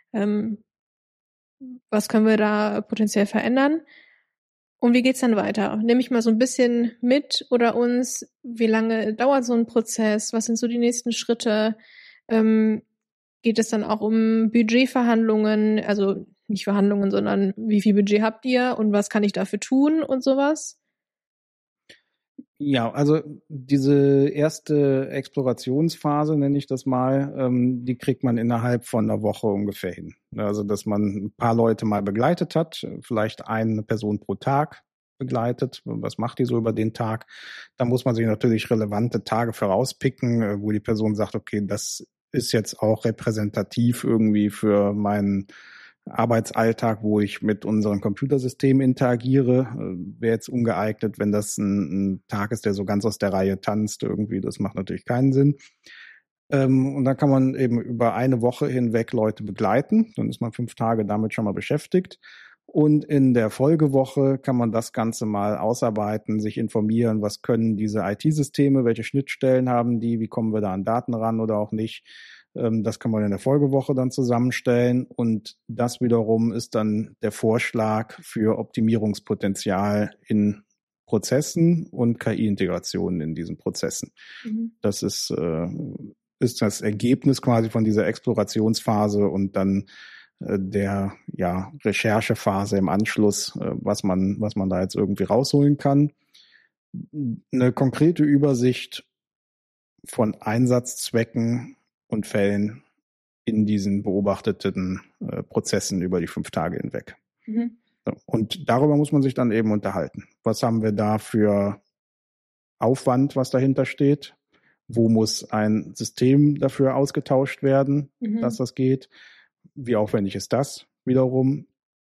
was können wir da potenziell verändern. Und wie geht's dann weiter? Nimm ich mal so ein bisschen mit oder uns, wie lange dauert so ein Prozess? Was sind so die nächsten Schritte? Geht es dann auch um Budgetverhandlungen? Also nicht Verhandlungen, sondern wie viel Budget habt ihr und was kann ich dafür tun und sowas? Ja, also diese erste Explorationsphase, nenne ich das mal, die kriegt man innerhalb von einer Woche ungefähr hin. Also, dass man ein paar Leute mal begleitet hat, vielleicht eine Person pro Tag begleitet. Was macht die so über den Tag? Da muss man sich natürlich relevante Tage vorauspicken, wo die Person sagt, okay, das ist jetzt auch repräsentativ irgendwie für meinen Arbeitsalltag, wo ich mit unseren Computersystemen interagiere, wäre jetzt ungeeignet, wenn das ein Tag ist, der so ganz aus der Reihe tanzt irgendwie. Das macht natürlich keinen Sinn. Und dann kann man eben über eine Woche hinweg Leute begleiten. Dann ist man 5 Tage damit schon mal beschäftigt. Und in der Folgewoche kann man das Ganze mal ausarbeiten, sich informieren, was können diese IT-Systeme, welche Schnittstellen haben die, wie kommen wir da an Daten ran oder auch nicht. Das kann man in der Folgewoche dann zusammenstellen und das wiederum ist dann der Vorschlag für Optimierungspotenzial in Prozessen und KI-Integrationen in diesen Prozessen. Das ist das Ergebnis quasi von dieser Explorationsphase und dann der Recherchephase im Anschluss, was man da jetzt irgendwie rausholen kann. Eine konkrete Übersicht von Einsatzzwecken und Fällen in diesen beobachteten Prozessen über die 5 Tage hinweg. Und darüber muss man sich dann eben unterhalten. Was haben wir da für Aufwand, was dahinter steht? Wo muss ein System dafür ausgetauscht werden, dass das geht? Wie aufwendig ist das wiederum?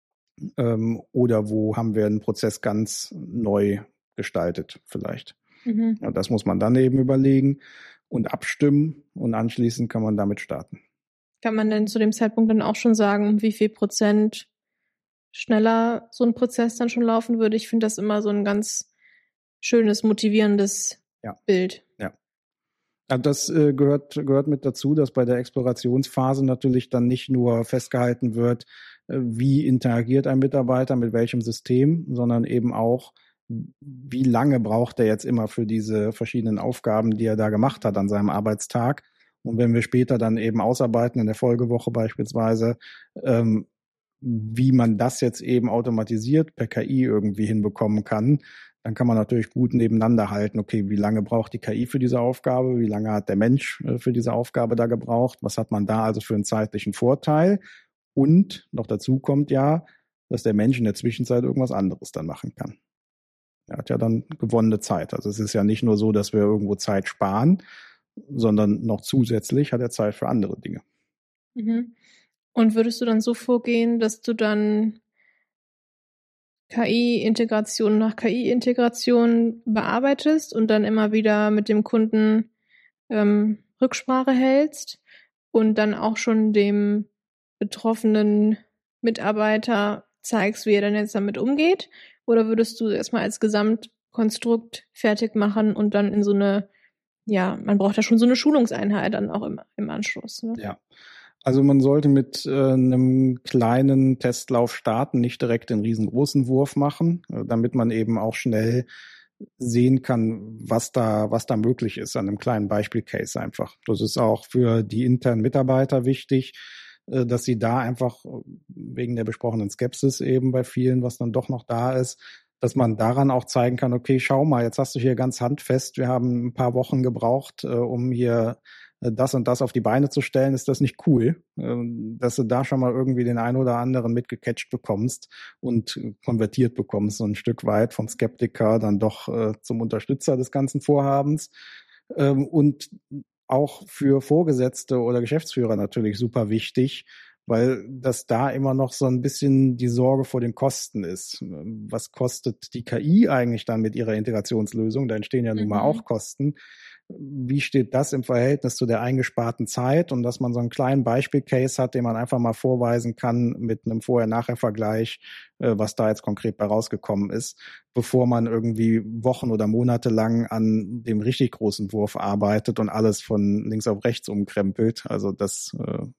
Oder wo haben wir einen Prozess ganz neu gestaltet vielleicht? Ja, das muss man dann eben überlegen und abstimmen und anschließend kann man damit starten. Kann man denn zu dem Zeitpunkt dann auch schon sagen, wie viel Prozent schneller so ein Prozess dann schon laufen würde? Ich finde das immer so ein ganz schönes, motivierendes Bild. Ja. Also das gehört mit dazu, dass bei der Explorationsphase natürlich dann nicht nur festgehalten wird, wie interagiert ein Mitarbeiter mit welchem System, sondern eben auch, wie lange braucht er jetzt immer für diese verschiedenen Aufgaben, die er da gemacht hat an seinem Arbeitstag. Und wenn wir später dann eben ausarbeiten, in der Folgewoche beispielsweise, wie man das jetzt eben automatisiert per KI irgendwie hinbekommen kann, dann kann man natürlich gut nebeneinander halten, okay, wie lange braucht die KI für diese Aufgabe, wie lange hat der Mensch für diese Aufgabe da gebraucht, was hat man da also für einen zeitlichen Vorteil und noch dazu kommt ja, dass der Mensch in der Zwischenzeit irgendwas anderes dann machen kann. Er hat ja dann gewonnene Zeit. Also es ist ja nicht nur so, dass wir irgendwo Zeit sparen, sondern noch zusätzlich hat er Zeit für andere Dinge. Und würdest du dann so vorgehen, dass du dann KI-Integration nach KI-Integration bearbeitest und dann immer wieder mit dem Kunden Rücksprache hältst und dann auch schon dem betroffenen Mitarbeiter zeigst, wie er dann jetzt damit umgeht? Oder würdest du erstmal als Gesamtkonstrukt fertig machen und dann in so eine, man braucht ja schon so eine Schulungseinheit dann auch im Anschluss, ne? Ja, Also man sollte mit einem kleinen Testlauf starten, nicht direkt den riesengroßen Wurf machen, damit man eben auch schnell sehen kann, was da möglich ist an einem kleinen Beispielcase einfach. Das ist auch für die internen Mitarbeiter wichtig, dass sie da einfach wegen der besprochenen Skepsis eben bei vielen, was dann doch noch da ist, dass man daran auch zeigen kann, okay, schau mal, jetzt hast du hier ganz handfest, wir haben ein paar Wochen gebraucht, um hier das und das auf die Beine zu stellen, ist das nicht cool, dass du da schon mal irgendwie den einen oder anderen mitgecatcht bekommst und konvertiert bekommst, so ein Stück weit vom Skeptiker dann doch zum Unterstützer des ganzen Vorhabens. Und auch für Vorgesetzte oder Geschäftsführer natürlich super wichtig, weil das da immer noch so ein bisschen die Sorge vor den Kosten ist. Was kostet die KI eigentlich dann mit ihrer Integrationslösung? Da entstehen ja nun mal auch Kosten. Wie steht das im Verhältnis zu der eingesparten Zeit? Und dass man so einen kleinen Beispielcase hat, den man einfach mal vorweisen kann mit einem Vorher-Nachher-Vergleich, was da jetzt konkret bei rausgekommen ist, bevor man irgendwie Wochen oder Monate lang an dem richtig großen Wurf arbeitet und alles von links auf rechts umkrempelt. Also das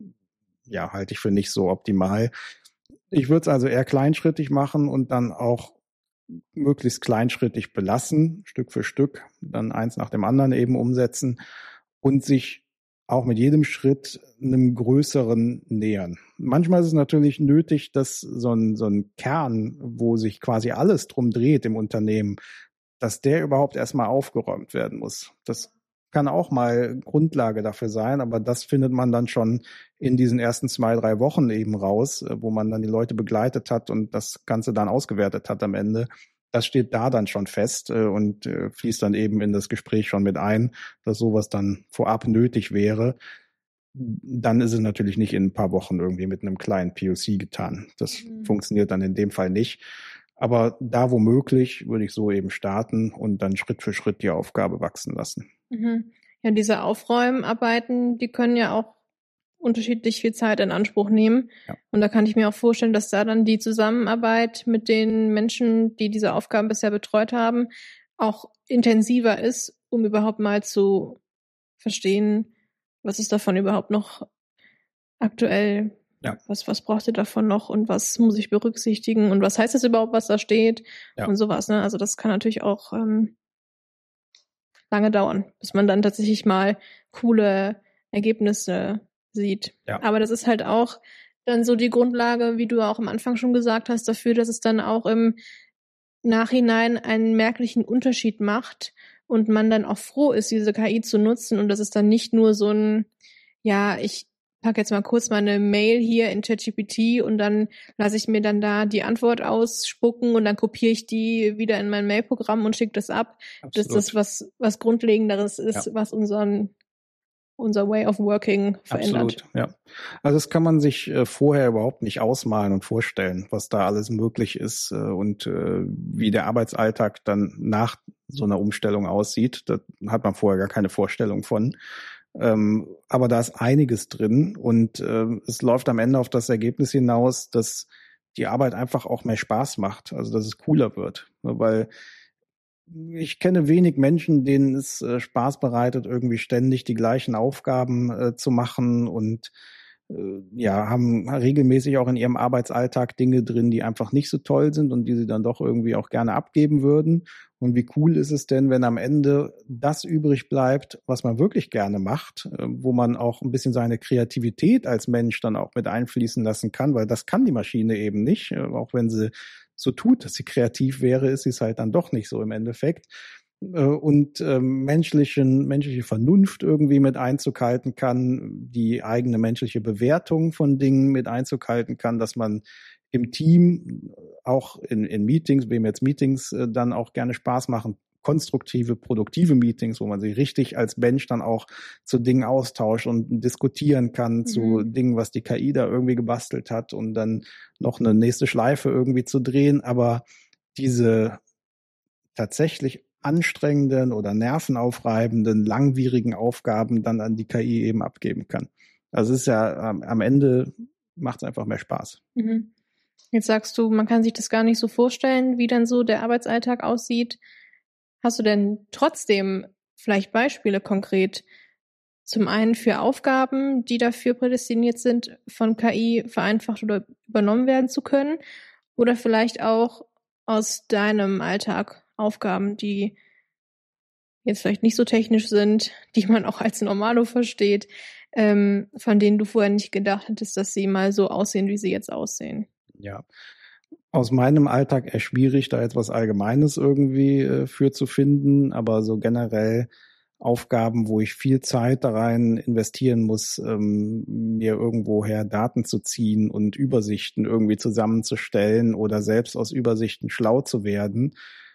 halte ich für nicht so optimal. Ich würde es also eher kleinschrittig machen und dann auch möglichst kleinschrittig belassen, Stück für Stück, dann eins nach dem anderen eben umsetzen und sich auch mit jedem Schritt einem größeren nähern. Manchmal ist es natürlich nötig, dass so ein Kern, wo sich quasi alles drum dreht im Unternehmen, dass der überhaupt erstmal aufgeräumt werden muss. Das kann auch mal Grundlage dafür sein, aber das findet man dann schon in diesen ersten 2-3 Wochen eben raus, wo man dann die Leute begleitet hat und das Ganze dann ausgewertet hat am Ende. Das steht da dann schon fest und fließt dann eben in das Gespräch schon mit ein, dass sowas dann vorab nötig wäre. Dann ist es natürlich nicht in ein paar Wochen irgendwie mit einem kleinen POC getan. Das funktioniert dann in dem Fall nicht. Aber da womöglich würde ich so eben starten und dann Schritt für Schritt die Aufgabe wachsen lassen. Ja, diese Aufräumarbeiten, die können ja auch unterschiedlich viel Zeit in Anspruch nehmen. Ja. Und da kann ich mir auch vorstellen, dass da dann die Zusammenarbeit mit den Menschen, die diese Aufgaben bisher betreut haben, auch intensiver ist, um überhaupt mal zu verstehen, was ist davon überhaupt noch aktuell. Ja. Was braucht ihr davon noch und was muss ich berücksichtigen und was heißt das überhaupt, was da steht und sowas. Ne? Also das kann natürlich auch lange dauern, bis man dann tatsächlich mal coole Ergebnisse sieht. Ja. Aber das ist halt auch dann so die Grundlage, wie du auch am Anfang schon gesagt hast, dafür, dass es dann auch im Nachhinein einen merklichen Unterschied macht und man dann auch froh ist, diese KI zu nutzen und das ist dann nicht nur so ein, ich packe jetzt mal kurz meine Mail hier in ChatGPT und dann lasse ich mir dann da die Antwort ausspucken und dann kopiere ich die wieder in mein Mailprogramm und schicke das ab. Absolut. Dass das was Grundlegenderes ist, was unser Way of Working verändert. Absolut, ja. Also das kann man sich vorher überhaupt nicht ausmalen und vorstellen, was da alles möglich ist und wie der Arbeitsalltag dann nach so einer Umstellung aussieht. Da hat man vorher gar keine Vorstellung von. Aber da ist einiges drin und es läuft am Ende auf das Ergebnis hinaus, dass die Arbeit einfach auch mehr Spaß macht, also dass es cooler wird, weil ich kenne wenig Menschen, denen es Spaß bereitet, irgendwie ständig die gleichen Aufgaben zu machen und haben regelmäßig auch in ihrem Arbeitsalltag Dinge drin, die einfach nicht so toll sind und die sie dann doch irgendwie auch gerne abgeben würden. Und wie cool ist es denn, wenn am Ende das übrig bleibt, was man wirklich gerne macht, wo man auch ein bisschen seine Kreativität als Mensch dann auch mit einfließen lassen kann, weil das kann die Maschine eben nicht, auch wenn sie so tut, dass sie kreativ wäre, ist sie es halt dann doch nicht so im Endeffekt. Und menschliche Vernunft irgendwie mit Einzug halten kann, die eigene menschliche Bewertung von Dingen mit Einzug halten kann, dass man im Team auch in Meetings, wem jetzt Meetings dann auch gerne Spaß machen, konstruktive, produktive Meetings, wo man sich richtig als Mensch dann auch zu Dingen austauscht und diskutieren kann zu Dingen, was die KI da irgendwie gebastelt hat und dann noch eine nächste Schleife irgendwie zu drehen, aber diese tatsächlich anstrengenden oder nervenaufreibenden, langwierigen Aufgaben dann an die KI eben abgeben kann. Also es ist ja am Ende macht es einfach mehr Spaß. Jetzt sagst du, man kann sich das gar nicht so vorstellen, wie dann so der Arbeitsalltag aussieht. Hast du denn trotzdem vielleicht Beispiele konkret, Zum einen für Aufgaben, die dafür prädestiniert sind, von KI vereinfacht oder übernommen werden zu können, oder vielleicht auch aus deinem Alltag Aufgaben, die jetzt vielleicht nicht so technisch sind, die man auch als Normalo versteht, von denen du vorher nicht gedacht hättest, dass sie mal so aussehen, wie sie jetzt aussehen. Ja. Aus meinem Alltag eher schwierig, da etwas Allgemeines irgendwie für zu finden, aber so generell Aufgaben, wo ich viel Zeit da rein investieren muss, mir irgendwoher Daten zu ziehen und Übersichten irgendwie zusammenzustellen oder selbst aus Übersichten schlau zu werden.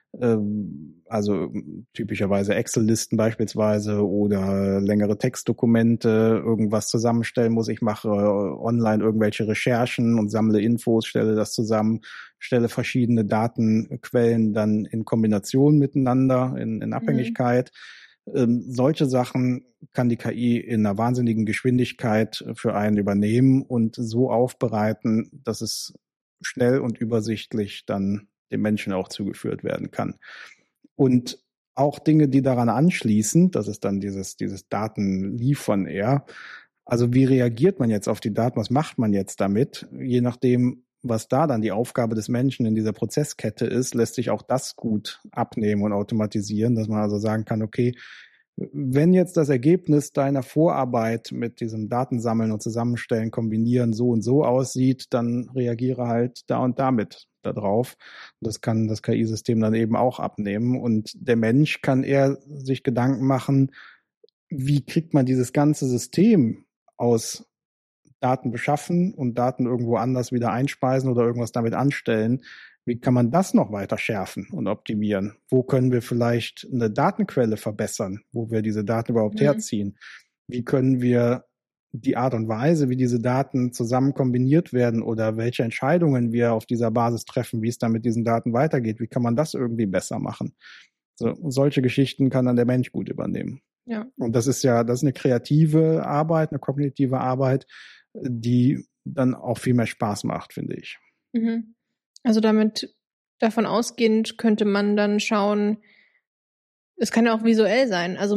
Also typischerweise Excel-Listen beispielsweise oder längere Textdokumente, irgendwas zusammenstellen muss. Ich mache online irgendwelche Recherchen und sammle Infos, stelle das zusammen, stelle verschiedene Datenquellen dann in Kombination miteinander, in Abhängigkeit. Solche Sachen kann die KI in einer wahnsinnigen Geschwindigkeit für einen übernehmen und so aufbereiten, dass es schnell und übersichtlich dann dem Menschen auch zugeführt werden kann. Und auch Dinge, die daran anschließen, das ist dann dieses Datenliefern eher. Also wie reagiert man jetzt auf die Daten? Was macht man jetzt damit? Je nachdem, was da dann die Aufgabe des Menschen in dieser Prozesskette ist, lässt sich auch das gut abnehmen und automatisieren, dass man also sagen kann, okay, wenn jetzt das Ergebnis deiner Vorarbeit mit diesem Datensammeln und Zusammenstellen, Kombinieren so und so aussieht, dann reagiere halt da und damit darauf. Das kann das KI-System dann eben auch abnehmen. Und der Mensch kann eher sich Gedanken machen, wie kriegt man dieses ganze System aus Daten beschaffen und Daten irgendwo anders wieder einspeisen oder irgendwas damit anstellen. Wie kann man das noch weiter schärfen und optimieren? Wo können wir vielleicht eine Datenquelle verbessern, wo wir diese Daten überhaupt herziehen? Wie können wir die Art und Weise, wie diese Daten zusammen kombiniert werden oder welche Entscheidungen wir auf dieser Basis treffen, wie es dann mit diesen Daten weitergeht, wie kann man das irgendwie besser machen? So, solche Geschichten kann dann der Mensch gut übernehmen. Ja. Und das ist eine kreative Arbeit, eine kognitive Arbeit, die dann auch viel mehr Spaß macht, finde ich. Also davon ausgehend könnte man dann schauen, es kann ja auch visuell sein. Also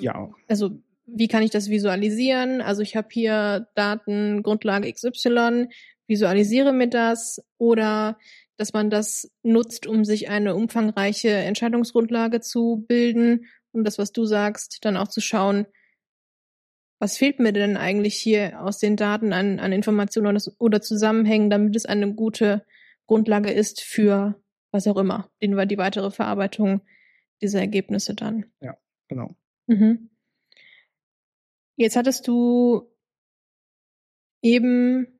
wie kann ich das visualisieren? Also ich habe hier Daten, Grundlage XY, visualisiere mir das, oder dass man das nutzt, um sich eine umfangreiche Entscheidungsgrundlage zu bilden und das, was du sagst, dann auch zu schauen, was fehlt mir denn eigentlich hier aus den Daten an Informationen oder Zusammenhängen, damit es eine gute Grundlage ist für was auch immer, die weitere Verarbeitung dieser Ergebnisse dann. Ja, genau. Jetzt hattest du eben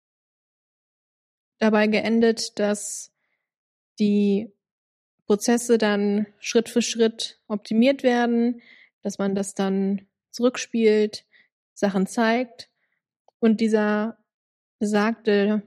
dabei geendet, dass die Prozesse dann Schritt für Schritt optimiert werden, dass man das dann zurückspielt, Sachen zeigt, und dieser besagte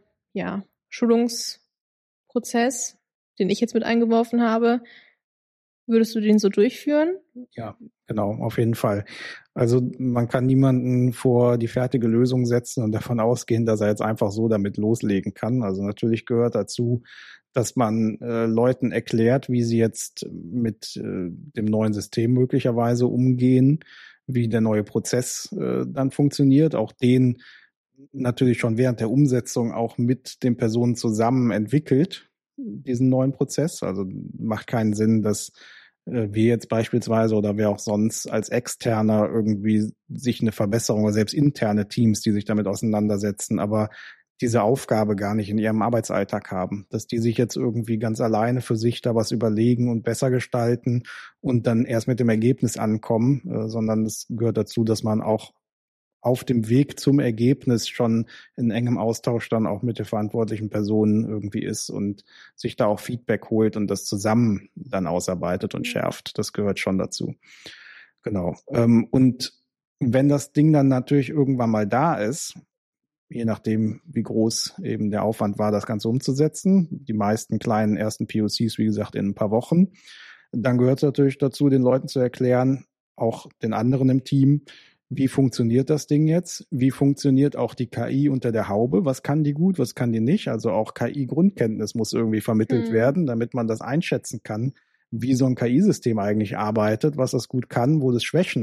Schulungsprozess, den ich jetzt mit eingeworfen habe, würdest du den so durchführen? Ja, genau, auf jeden Fall. Also man kann niemanden vor die fertige Lösung setzen und davon ausgehen, dass er jetzt einfach so damit loslegen kann. Also natürlich gehört dazu, dass man Leuten erklärt, wie sie jetzt mit dem neuen System möglicherweise umgehen, wie der neue Prozess dann funktioniert, auch den natürlich schon während der Umsetzung auch mit den Personen zusammen entwickelt, diesen neuen Prozess. Also macht keinen Sinn, dass wir jetzt beispielsweise oder wer auch sonst als Externer irgendwie sich eine Verbesserung oder selbst interne Teams, die sich damit auseinandersetzen, aber diese Aufgabe gar nicht in ihrem Arbeitsalltag haben, dass die sich jetzt irgendwie ganz alleine für sich da was überlegen und besser gestalten und dann erst mit dem Ergebnis ankommen, sondern es gehört dazu, dass man auch auf dem Weg zum Ergebnis schon in engem Austausch dann auch mit der verantwortlichen Person irgendwie ist und sich da auch Feedback holt und das zusammen dann ausarbeitet und schärft. Das gehört schon dazu. Genau. Und wenn das Ding dann natürlich irgendwann mal da ist, je nachdem, wie groß eben der Aufwand war, das Ganze umzusetzen, die meisten kleinen ersten POCs, wie gesagt, in ein paar Wochen, dann gehört es natürlich dazu, den Leuten zu erklären, auch den anderen im Team, wie funktioniert das Ding jetzt? Wie funktioniert auch die KI unter der Haube? Was kann die gut, was kann die nicht? Also auch KI-Grundkenntnis muss irgendwie vermittelt werden, damit man das einschätzen kann, wie so ein KI-System eigentlich arbeitet, was es gut kann, wo es Schwächen hat.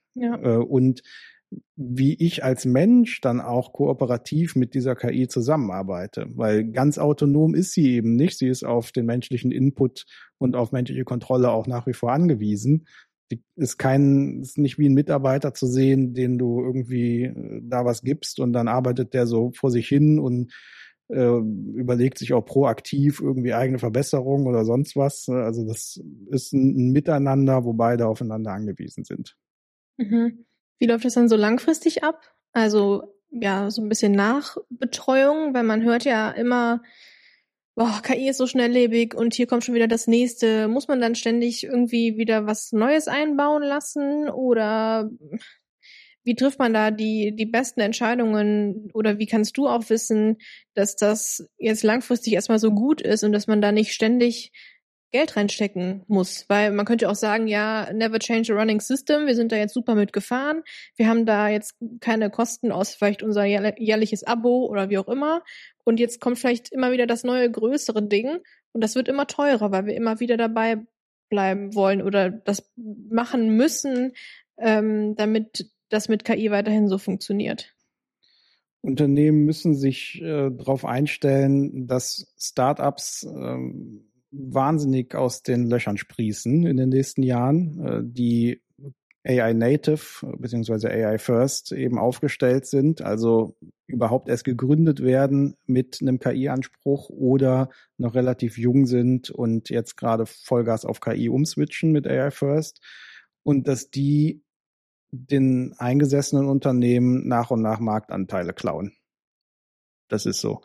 Ja. Und wie ich als Mensch dann auch kooperativ mit dieser KI zusammenarbeite, weil ganz autonom ist sie eben nicht. Sie ist auf den menschlichen Input und auf menschliche Kontrolle auch nach wie vor angewiesen. Die ist nicht wie ein Mitarbeiter zu sehen, den du irgendwie da was gibst und dann arbeitet der so vor sich hin und überlegt sich auch proaktiv irgendwie eigene Verbesserungen oder sonst was. Also das ist ein Miteinander, wo beide aufeinander angewiesen sind. Mhm. Wie läuft das dann so langfristig ab? Also ja, so ein bisschen Nachbetreuung, weil man hört ja immer, boah, KI ist so schnelllebig und hier kommt schon wieder das nächste. Muss man dann ständig irgendwie wieder was Neues einbauen lassen oder wie trifft man da die besten Entscheidungen oder wie kannst du auch wissen, dass das jetzt langfristig erstmal so gut ist und dass man da nicht ständig Geld reinstecken muss? Weil man könnte auch sagen, ja, never change a running system. Wir sind da jetzt super mitgefahren. Wir haben da jetzt keine Kosten aus vielleicht unser jährliches Abo oder wie auch immer. Und jetzt kommt vielleicht immer wieder das neue, größere Ding. Und das wird immer teurer, weil wir immer wieder dabei bleiben wollen oder das machen müssen, damit das mit KI weiterhin so funktioniert. Unternehmen müssen sich darauf einstellen, dass Startups wahnsinnig aus den Löchern sprießen in den nächsten Jahren, die AI Native bzw. AI First eben aufgestellt sind, also überhaupt erst gegründet werden mit einem KI-Anspruch oder noch relativ jung sind und jetzt gerade Vollgas auf KI umswitchen mit AI First und dass die den eingesessenen Unternehmen nach und nach Marktanteile klauen. Das ist so.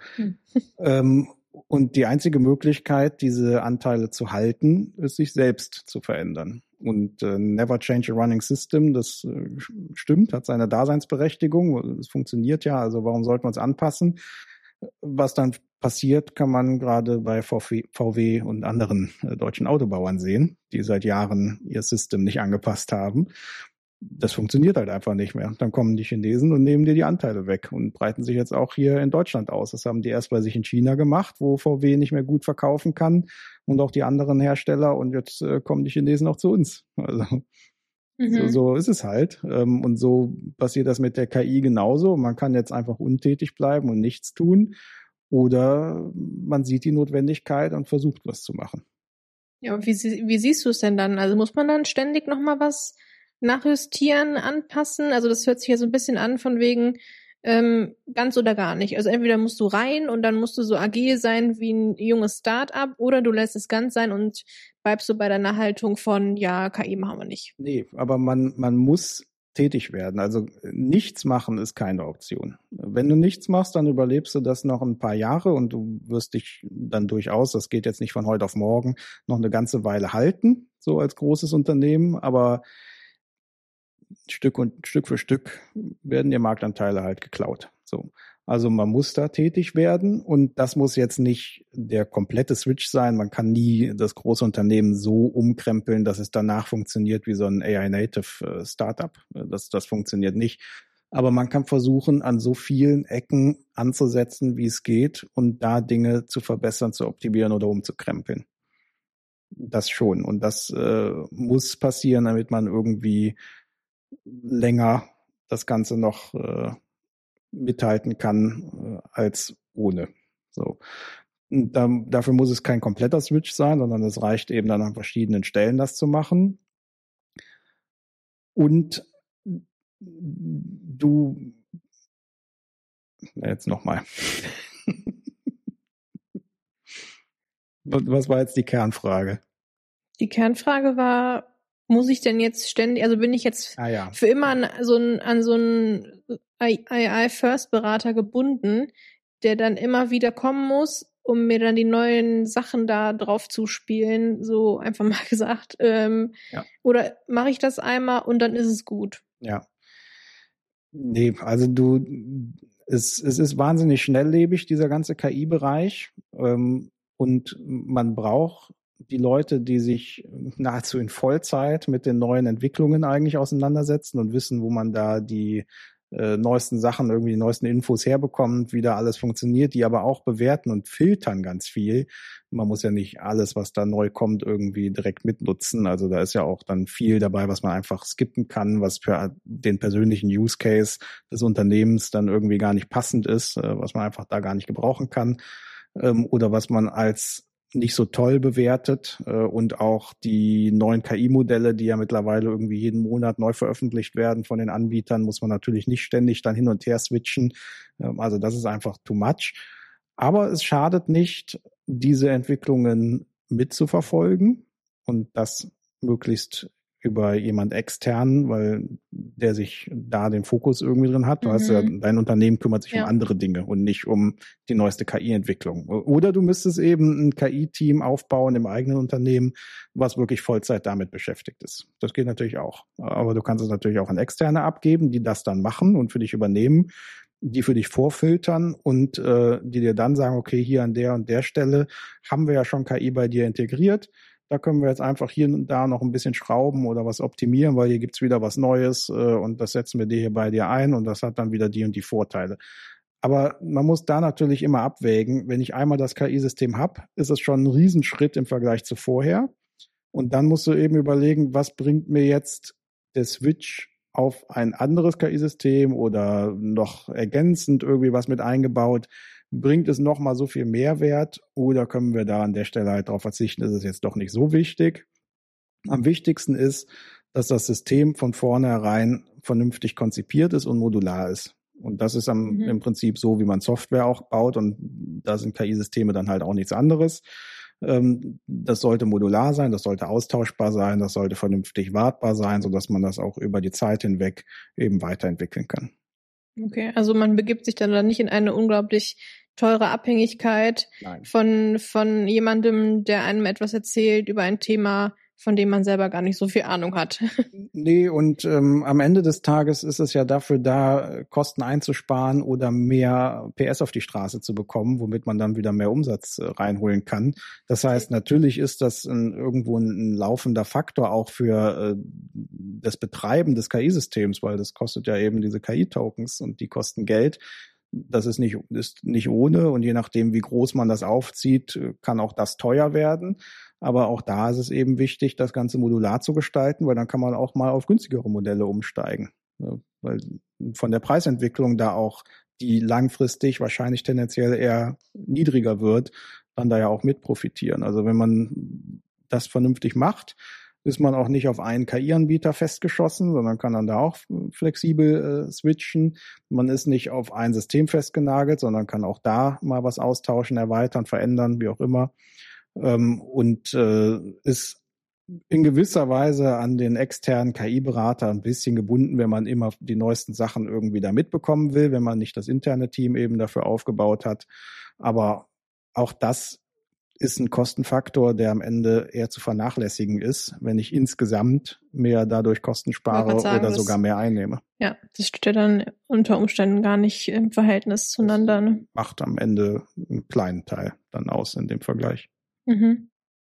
Und die einzige Möglichkeit, diese Anteile zu halten, ist, sich selbst zu verändern. Und never change a running system, das stimmt, hat seine Daseinsberechtigung. Es funktioniert ja, also warum sollten wir uns anpassen? Was dann passiert, kann man gerade bei VW und anderen deutschen Autobauern sehen, die seit Jahren ihr System nicht angepasst haben. Das funktioniert halt einfach nicht mehr. Dann kommen die Chinesen und nehmen dir die Anteile weg und breiten sich jetzt auch hier in Deutschland aus. Das haben die erst bei sich in China gemacht, wo VW nicht mehr gut verkaufen kann und auch die anderen Hersteller. Und jetzt kommen die Chinesen auch zu uns. Also so ist es halt. Und so passiert das mit der KI genauso. Man kann jetzt einfach untätig bleiben und nichts tun. Oder man sieht die Notwendigkeit und versucht, was zu machen. Ja, und wie siehst du es denn dann? Also muss man dann ständig nochmal was nachjustieren, anpassen? Also das hört sich ja so ein bisschen an von wegen ganz oder gar nicht. Also entweder musst du rein und dann musst du so agil sein wie ein junges Start-up oder du lässt es ganz sein und bleibst so bei deiner Haltung von, ja, KI machen wir nicht. Nee, aber man muss tätig werden. Also nichts machen ist keine Option. Wenn du nichts machst, dann überlebst du das noch ein paar Jahre und du wirst dich dann durchaus, das geht jetzt nicht von heute auf morgen, noch eine ganze Weile halten, so als großes Unternehmen, aber Stück für Stück werden dir Marktanteile halt geklaut. So. Also man muss da tätig werden und das muss jetzt nicht der komplette Switch sein. Man kann nie das große Unternehmen so umkrempeln, dass es danach funktioniert wie so ein AI-Native Startup. Das funktioniert nicht. Aber man kann versuchen, an so vielen Ecken anzusetzen, wie es geht und da Dinge zu verbessern, zu optimieren oder umzukrempeln. Das schon. Und das muss passieren, damit man irgendwie länger das Ganze noch mithalten kann als ohne. So. Und dafür muss es kein kompletter Switch sein, sondern es reicht eben dann an verschiedenen Stellen das zu machen. Und jetzt nochmal. Was war jetzt die Kernfrage? Die Kernfrage war, muss ich denn jetzt ständig, also bin ich jetzt für immer an so einen AI-First-Berater gebunden, der dann immer wieder kommen muss, um mir dann die neuen Sachen da drauf zu spielen, so einfach mal gesagt. Oder mache ich das einmal und dann ist es gut? Ja. Nee, also es ist wahnsinnig schnelllebig, dieser ganze KI-Bereich. Und man braucht die Leute, die sich nahezu in Vollzeit mit den neuen Entwicklungen eigentlich auseinandersetzen und wissen, wo man da die neuesten Sachen, irgendwie die neuesten Infos herbekommt, wie da alles funktioniert, die aber auch bewerten und filtern ganz viel. Man muss ja nicht alles, was da neu kommt, irgendwie direkt mitnutzen. Also da ist ja auch dann viel dabei, was man einfach skippen kann, was für den persönlichen Use Case des Unternehmens dann irgendwie gar nicht passend ist, was man einfach da gar nicht gebrauchen kann, oder was man als nicht so toll bewertet, und auch die neuen KI-Modelle, die ja mittlerweile irgendwie jeden Monat neu veröffentlicht werden von den Anbietern, muss man natürlich nicht ständig dann hin und her switchen. Also das ist einfach too much. Aber es schadet nicht, diese Entwicklungen mitzuverfolgen und das möglichst über jemand externen, weil der sich da den Fokus irgendwie drin hat. Du hast ja, dein Unternehmen kümmert sich um andere Dinge und nicht um die neueste KI-Entwicklung. Oder du müsstest eben ein KI-Team aufbauen im eigenen Unternehmen, was wirklich Vollzeit damit beschäftigt ist. Das geht natürlich auch. Aber du kannst es natürlich auch an Externe abgeben, die das dann machen und für dich übernehmen, die für dich vorfiltern und die dir dann sagen, okay, hier an der und der Stelle haben wir ja schon KI bei dir integriert. Da können wir jetzt einfach hier und da noch ein bisschen schrauben oder was optimieren, weil hier gibt's wieder was Neues und das setzen wir dir hier bei dir ein und das hat dann wieder die und die Vorteile. Aber man muss da natürlich immer abwägen, wenn ich einmal das KI-System habe, ist es schon ein Riesenschritt im Vergleich zu vorher. Und dann musst du eben überlegen, was bringt mir jetzt der Switch auf ein anderes KI-System oder noch ergänzend irgendwie was mit eingebaut. Bringt es nochmal so viel Mehrwert oder können wir da an der Stelle halt darauf verzichten, ist es jetzt doch nicht so wichtig. Am wichtigsten ist, dass das System von vornherein vernünftig konzipiert ist und modular ist. Und das ist im Prinzip so, wie man Software auch baut und da sind KI-Systeme dann halt auch nichts anderes. Das sollte modular sein, das sollte austauschbar sein, das sollte vernünftig wartbar sein, sodass man das auch über die Zeit hinweg eben weiterentwickeln kann. Okay, also man begibt sich dann nicht in eine unglaublich teure Abhängigkeit von jemandem, der einem etwas erzählt über ein Thema, von dem man selber gar nicht so viel Ahnung hat. Nee, und am Ende des Tages ist es ja dafür da, Kosten einzusparen oder mehr PS auf die Straße zu bekommen, womit man dann wieder mehr Umsatz reinholen kann. Das heißt, natürlich ist das irgendwo ein laufender Faktor auch für das Betreiben des KI-Systems, weil das kostet ja eben diese KI-Tokens und die kosten Geld. Das ist nicht ohne und je nachdem, wie groß man das aufzieht, kann auch das teuer werden. Aber auch da ist es eben wichtig, das Ganze modular zu gestalten, weil dann kann man auch mal auf günstigere Modelle umsteigen. Ja, weil von der Preisentwicklung da auch, die langfristig wahrscheinlich tendenziell eher niedriger wird, dann da ja auch mit profitieren. Also wenn man das vernünftig macht, ist man auch nicht auf einen KI-Anbieter festgeschossen, sondern kann dann da auch flexibel switchen. Man ist nicht auf ein System festgenagelt, sondern kann auch da mal was austauschen, erweitern, verändern, wie auch immer. Und ist in gewisser Weise an den externen KI-Berater ein bisschen gebunden, wenn man immer die neuesten Sachen irgendwie da mitbekommen will, wenn man nicht das interne Team eben dafür aufgebaut hat. Aber auch das ist ein Kostenfaktor, der am Ende eher zu vernachlässigen ist, wenn ich insgesamt mehr dadurch Kosten spare oder sogar mehr einnehme. Ja, das steht ja dann unter Umständen gar nicht im Verhältnis zueinander. Ne? Macht am Ende einen kleinen Teil dann aus in dem Vergleich. Mhm.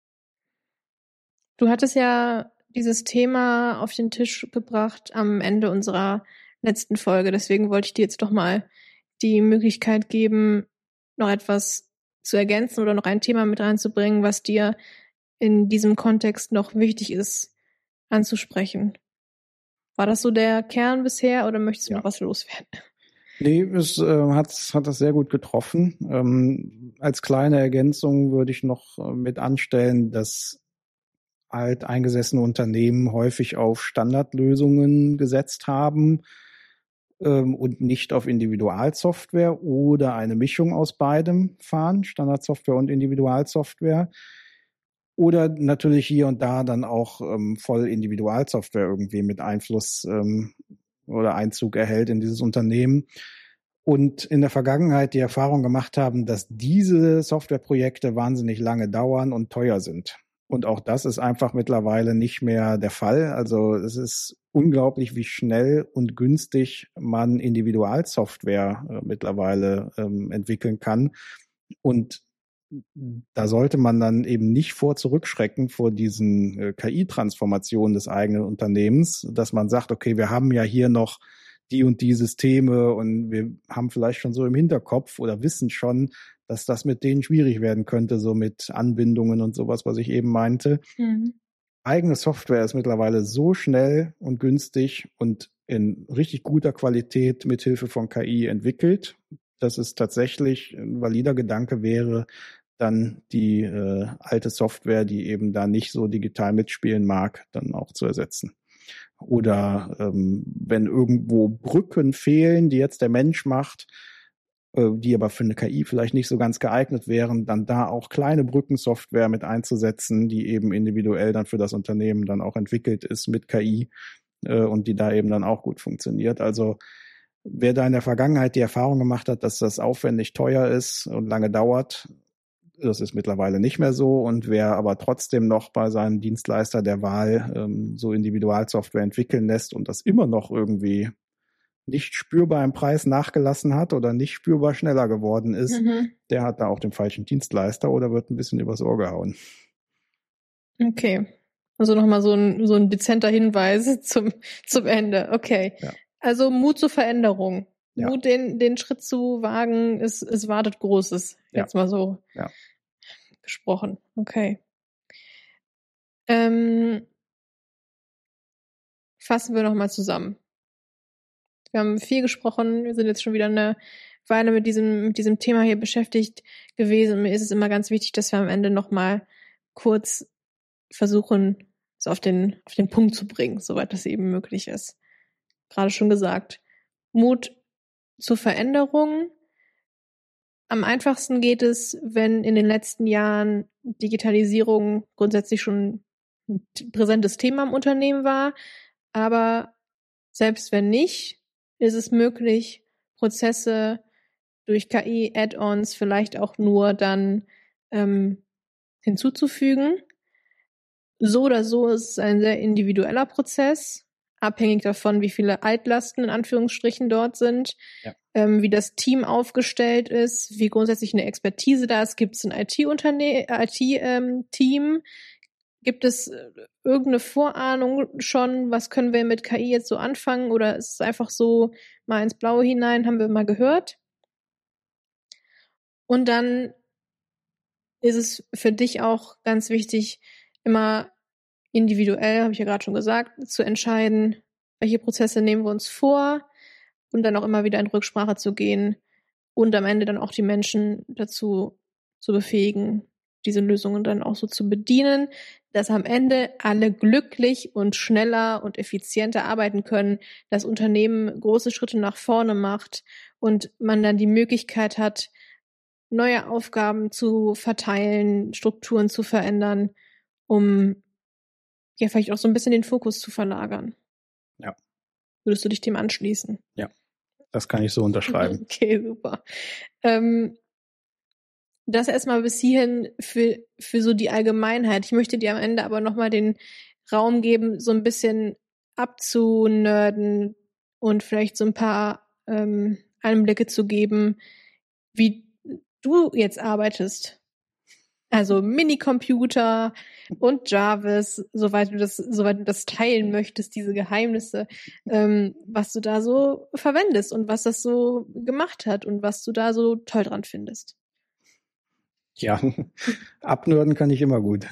Du hattest ja dieses Thema auf den Tisch gebracht am Ende unserer letzten Folge. Deswegen wollte ich dir jetzt doch mal die Möglichkeit geben, noch etwas zu ergänzen oder noch ein Thema mit reinzubringen, was dir in diesem Kontext noch wichtig ist, anzusprechen. War das so der Kern bisher oder möchtest du noch was loswerden? Nee, es hat das sehr gut getroffen. Als kleine Ergänzung würde ich noch mit anstellen, dass alteingesessene Unternehmen häufig auf Standardlösungen gesetzt haben und nicht auf Individualsoftware oder eine Mischung aus beidem fahren, Standardsoftware und Individualsoftware. Oder natürlich hier und da dann auch voll Individualsoftware irgendwie mit Einfluss oder Einzug erhält in dieses Unternehmen. Und in der Vergangenheit die Erfahrung gemacht haben, dass diese Softwareprojekte wahnsinnig lange dauern und teuer sind. Und auch das ist einfach mittlerweile nicht mehr der Fall. Also es ist unglaublich, wie schnell und günstig man Individualsoftware mittlerweile entwickeln kann. Und da sollte man dann eben nicht zurückschrecken vor diesen KI-Transformationen des eigenen Unternehmens, dass man sagt, okay, wir haben ja hier noch die und die Systeme und wir haben vielleicht schon so im Hinterkopf oder wissen schon, dass das mit denen schwierig werden könnte, so mit Anbindungen und sowas, was ich eben meinte. Mhm. Eigene Software ist mittlerweile so schnell und günstig und in richtig guter Qualität mit Hilfe von KI entwickelt, dass es tatsächlich ein valider Gedanke wäre, dann die alte Software, die eben da nicht so digital mitspielen mag, dann auch zu ersetzen. Oder wenn irgendwo Brücken fehlen, die jetzt der Mensch macht, die aber für eine KI vielleicht nicht so ganz geeignet wären, dann da auch kleine Brückensoftware mit einzusetzen, die eben individuell dann für das Unternehmen dann auch entwickelt ist mit KI und die da eben dann auch gut funktioniert. Also wer da in der Vergangenheit die Erfahrung gemacht hat, dass das aufwendig teuer ist und lange dauert, das ist mittlerweile nicht mehr so. Und wer aber trotzdem noch bei seinem Dienstleister der Wahl so Individualsoftware entwickeln lässt und das immer noch irgendwie nicht spürbar im Preis nachgelassen hat oder nicht spürbar schneller geworden ist, der hat da auch den falschen Dienstleister oder wird ein bisschen übers Ohr gehauen. Okay. Also nochmal so ein dezenter Hinweis zum Ende. Okay. Ja. Also Mut zur Veränderung. Ja. Mut, den Schritt zu wagen, es wartet Großes. Jetzt mal so gesprochen. Okay. Fassen wir nochmal zusammen. Wir haben viel gesprochen, wir sind jetzt schon wieder eine Weile mit diesem Thema hier beschäftigt gewesen. Mir ist es immer ganz wichtig, dass wir am Ende nochmal kurz versuchen, es auf den Punkt zu bringen, soweit das eben möglich ist. Gerade schon gesagt. Mut zur Veränderung. Am einfachsten geht es, wenn in den letzten Jahren Digitalisierung grundsätzlich schon ein präsentes Thema im Unternehmen war. Aber selbst wenn nicht, ist es möglich, Prozesse durch KI-Add-ons vielleicht auch nur dann hinzuzufügen. So oder so ist es ein sehr individueller Prozess, abhängig davon, wie viele Altlasten in Anführungsstrichen dort sind, wie das Team aufgestellt ist, wie grundsätzlich eine Expertise da ist. Gibt es ein IT-Team? Gibt es irgendeine Vorahnung schon, was können wir mit KI jetzt so anfangen? Oder ist es einfach so mal ins Blaue hinein, haben wir mal gehört? Und dann ist es für dich auch ganz wichtig, immer individuell, habe ich ja gerade schon gesagt, zu entscheiden, welche Prozesse nehmen wir uns vor und dann auch immer wieder in Rücksprache zu gehen und am Ende dann auch die Menschen dazu zu befähigen, diese Lösungen dann auch so zu bedienen, dass am Ende alle glücklich und schneller und effizienter arbeiten können, das Unternehmen große Schritte nach vorne macht und man dann die Möglichkeit hat, neue Aufgaben zu verteilen, Strukturen zu verändern, um ja vielleicht auch so ein bisschen den Fokus zu verlagern. Ja. Würdest du dich dem anschließen? Ja, das kann ich so unterschreiben. Okay, super. Das erstmal bis hierhin für so die Allgemeinheit. Ich möchte dir am Ende aber nochmal den Raum geben, so ein bisschen abzunörden und vielleicht so ein paar Einblicke zu geben, wie du jetzt arbeitest. Also Minicomputer und Jarvis, soweit du das teilen möchtest, diese Geheimnisse, was du da so verwendest und was das so gemacht hat und was du da so toll dran findest. Ja, abnörden kann ich immer gut.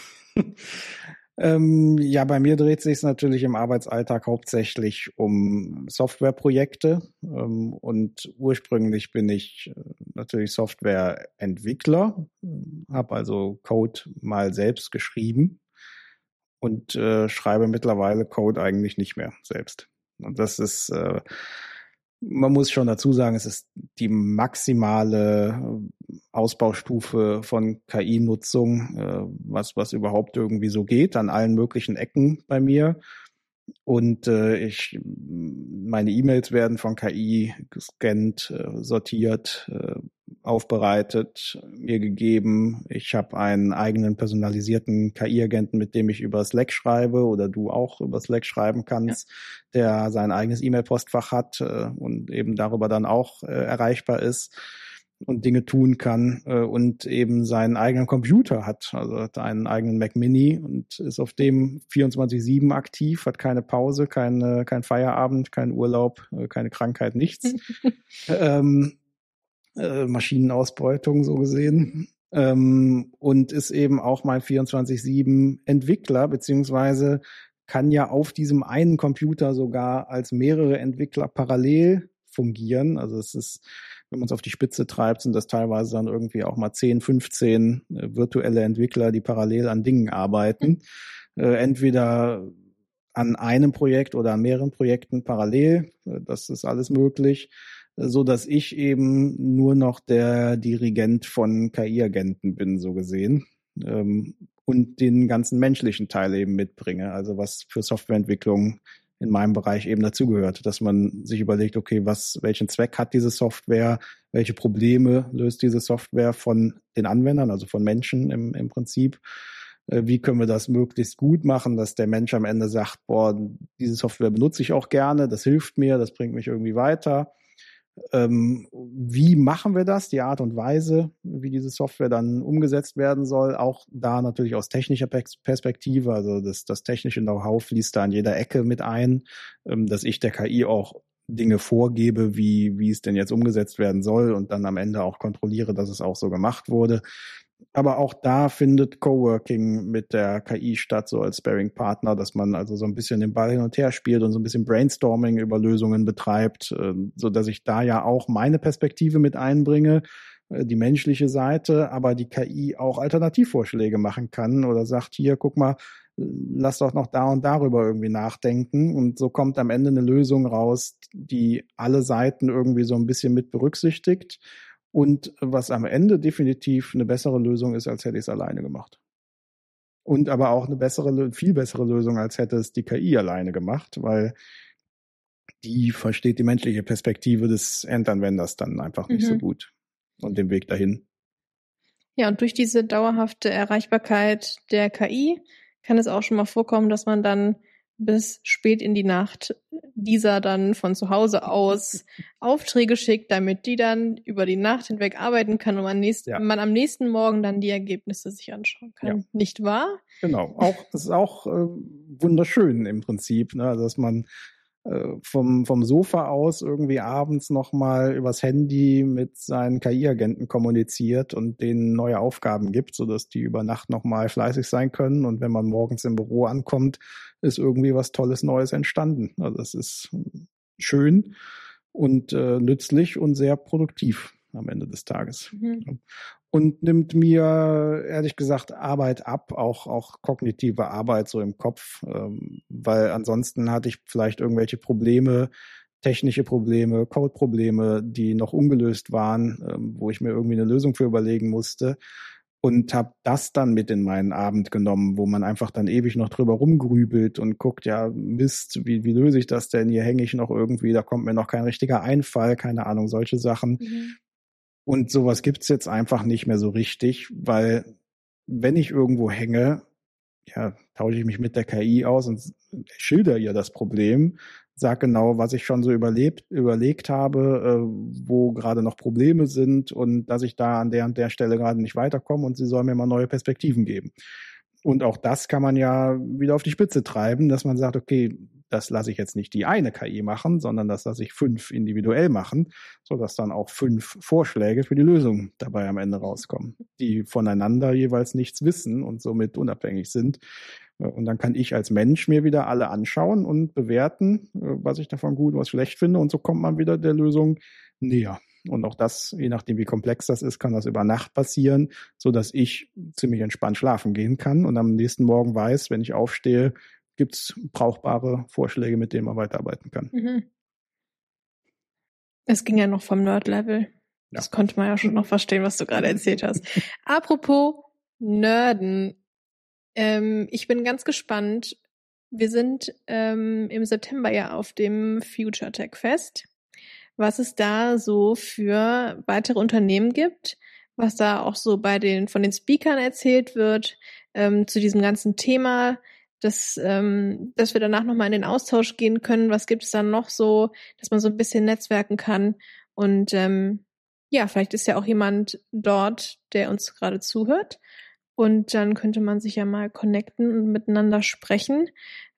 Ja, bei mir dreht sich es natürlich im Arbeitsalltag hauptsächlich um Softwareprojekte und ursprünglich bin ich natürlich Softwareentwickler, habe also Code mal selbst geschrieben und schreibe mittlerweile Code eigentlich nicht mehr selbst. Und das ist, man muss schon dazu sagen, es ist die maximale Ausbaustufe von KI-Nutzung, was überhaupt irgendwie so geht, an allen möglichen Ecken bei mir. Und meine E-Mails werden von KI gescannt, sortiert, aufbereitet, mir gegeben. Ich habe einen eigenen personalisierten KI-Agenten, mit dem ich über Slack schreibe oder du auch über Slack schreiben kannst, der sein eigenes E-Mail-Postfach hat und eben darüber dann auch erreichbar ist. und Dinge tun kann und eben seinen eigenen Computer hat, also hat einen eigenen Mac Mini und ist auf dem 24/7 aktiv, hat keine Pause, kein Feierabend, kein Urlaub, keine Krankheit, nichts. Maschinenausbeutung so gesehen. Und ist eben auch mein 24/7 Entwickler, beziehungsweise kann ja auf diesem einen Computer sogar als mehrere Entwickler parallel fungieren. Also es ist, wenn man es auf die Spitze treibt, sind das teilweise dann irgendwie auch mal 10, 15 virtuelle Entwickler, die parallel an Dingen arbeiten. Entweder an einem Projekt oder an mehreren Projekten parallel. Das ist alles möglich, so dass ich eben nur noch der Dirigent von KI-Agenten bin, so gesehen. Und den ganzen menschlichen Teil eben mitbringe, also was für Softwareentwicklung in meinem Bereich eben dazugehört, dass man sich überlegt, okay, welchen Zweck hat diese Software, welche Probleme löst diese Software von den Anwendern, also von Menschen im Prinzip. Wie können wir das möglichst gut machen, dass der Mensch am Ende sagt, boah, diese Software benutze ich auch gerne, das hilft mir, das bringt mich irgendwie weiter. Wie machen wir das? Die Art und Weise, wie diese Software dann umgesetzt werden soll, auch da natürlich aus technischer Perspektive, also das technische Know-how fließt da an jeder Ecke mit ein, dass ich der KI auch Dinge vorgebe, wie es denn jetzt umgesetzt werden soll und dann am Ende auch kontrolliere, dass es auch so gemacht wurde. Aber auch da findet Coworking mit der KI statt, so als Sparring-Partner, dass man also so ein bisschen den Ball hin und her spielt und so ein bisschen Brainstorming über Lösungen betreibt, so dass ich da ja auch meine Perspektive mit einbringe, die menschliche Seite, aber die KI auch Alternativvorschläge machen kann oder sagt, hier, guck mal, lass doch noch da und darüber irgendwie nachdenken. Und so kommt am Ende eine Lösung raus, die alle Seiten irgendwie so ein bisschen mit berücksichtigt. Und was am Ende definitiv eine bessere Lösung ist, als hätte ich es alleine gemacht. Und aber auch eine viel bessere Lösung, als hätte es die KI alleine gemacht, weil die versteht die menschliche Perspektive des Endanwenders dann einfach nicht so gut und den Weg dahin. Ja, und durch diese dauerhafte Erreichbarkeit der KI kann es auch schon mal vorkommen, dass man dann bis spät in die Nacht dieser dann von zu Hause aus Aufträge schickt, damit die dann über die Nacht hinweg arbeiten kann und man am nächsten Morgen dann die Ergebnisse sich anschauen kann. Ja. Nicht wahr? Genau. Das ist auch wunderschön im Prinzip, ne? Dass man vom Sofa aus irgendwie abends nochmal übers Handy mit seinen KI-Agenten kommuniziert und denen neue Aufgaben gibt, sodass die über Nacht nochmal fleißig sein können. Und wenn man morgens im Büro ankommt, ist irgendwie was Tolles Neues entstanden. Also es ist schön und nützlich und sehr produktiv am Ende des Tages. Und nimmt mir, ehrlich gesagt, Arbeit ab, auch kognitive Arbeit so im Kopf, weil ansonsten hatte ich vielleicht irgendwelche Probleme, technische Probleme, Code-Probleme, die noch ungelöst waren, wo ich mir irgendwie eine Lösung für überlegen musste und habe das dann mit in meinen Abend genommen, wo man einfach dann ewig noch drüber rumgrübelt und guckt, ja Mist, wie löse ich das denn? Hier hänge ich noch irgendwie, da kommt mir noch kein richtiger Einfall, keine Ahnung, solche Sachen. Und sowas gibt's jetzt einfach nicht mehr so richtig, weil wenn ich irgendwo hänge, ja, tausche ich mich mit der KI aus und schilder ihr das Problem, sag genau, was ich schon so überlegt habe, wo gerade noch Probleme sind und dass ich da an der und der Stelle gerade nicht weiterkomme und sie soll mir mal neue Perspektiven geben. Und auch das kann man ja wieder auf die Spitze treiben, dass man sagt, okay, das lasse ich jetzt nicht die eine KI machen, sondern das lasse ich 5 individuell machen, sodass dann auch 5 Vorschläge für die Lösung dabei am Ende rauskommen, die voneinander jeweils nichts wissen und somit unabhängig sind. Und dann kann ich als Mensch mir wieder alle anschauen und bewerten, was ich davon gut, was schlecht finde. Und so kommt man wieder der Lösung näher. Und auch das, je nachdem wie komplex das ist, kann das über Nacht passieren, so dass ich ziemlich entspannt schlafen gehen kann und am nächsten Morgen weiß, wenn ich aufstehe, gibt's brauchbare Vorschläge, mit denen man weiterarbeiten kann. Es ging ja noch vom Nerd-Level. Ja. Das konnte man ja schon noch verstehen, was du gerade erzählt hast. Apropos Nerden. Ich bin ganz gespannt. Wir sind im September ja auf dem Future Tech Fest. Was es da so für weitere Unternehmen gibt, was da auch so von den Speakern erzählt wird, zu diesem ganzen Thema, dass wir danach nochmal in den Austausch gehen können. Was gibt es dann noch so, dass man so ein bisschen netzwerken kann? Und ja, vielleicht ist ja auch jemand dort, der uns gerade zuhört. Und dann könnte man sich ja mal connecten und miteinander sprechen.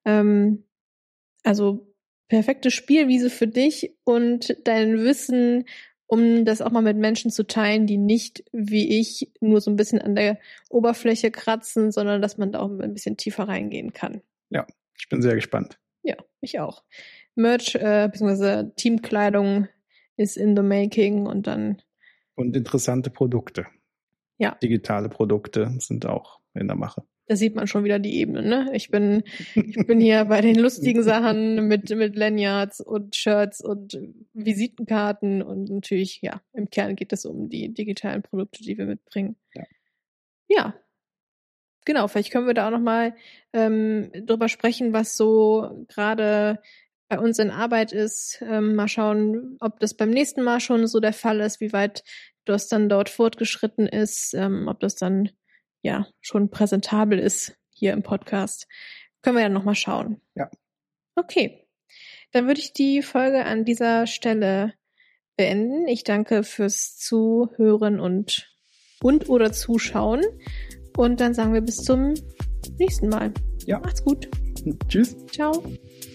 Also perfekte Spielwiese für dich und dein Wissen, um das auch mal mit Menschen zu teilen, die nicht, wie ich, nur so ein bisschen an der Oberfläche kratzen, sondern dass man da auch ein bisschen tiefer reingehen kann. Ja, ich bin sehr gespannt. Ja, ich auch. Merch bzw. Teamkleidung ist in the making und interessante Produkte. Ja. Digitale Produkte sind auch in der Mache. Da sieht man schon wieder die Ebene, ne? Ich bin hier bei den lustigen Sachen mit Lanyards und Shirts und Visitenkarten und natürlich, ja, im Kern geht es um die digitalen Produkte, die wir mitbringen. Ja. Genau, vielleicht können wir da auch nochmal drüber sprechen, was so gerade bei uns in Arbeit ist. Mal schauen, ob das beim nächsten Mal schon so der Fall ist, wie weit das dann dort fortgeschritten ist, ob das dann ja schon präsentabel ist hier im Podcast. Können wir ja nochmal schauen. Ja. Okay, dann würde ich die Folge an dieser Stelle beenden. Ich danke fürs Zuhören und oder Zuschauen. Und dann sagen wir bis zum nächsten Mal. Ja. Macht's gut. Tschüss. Ciao.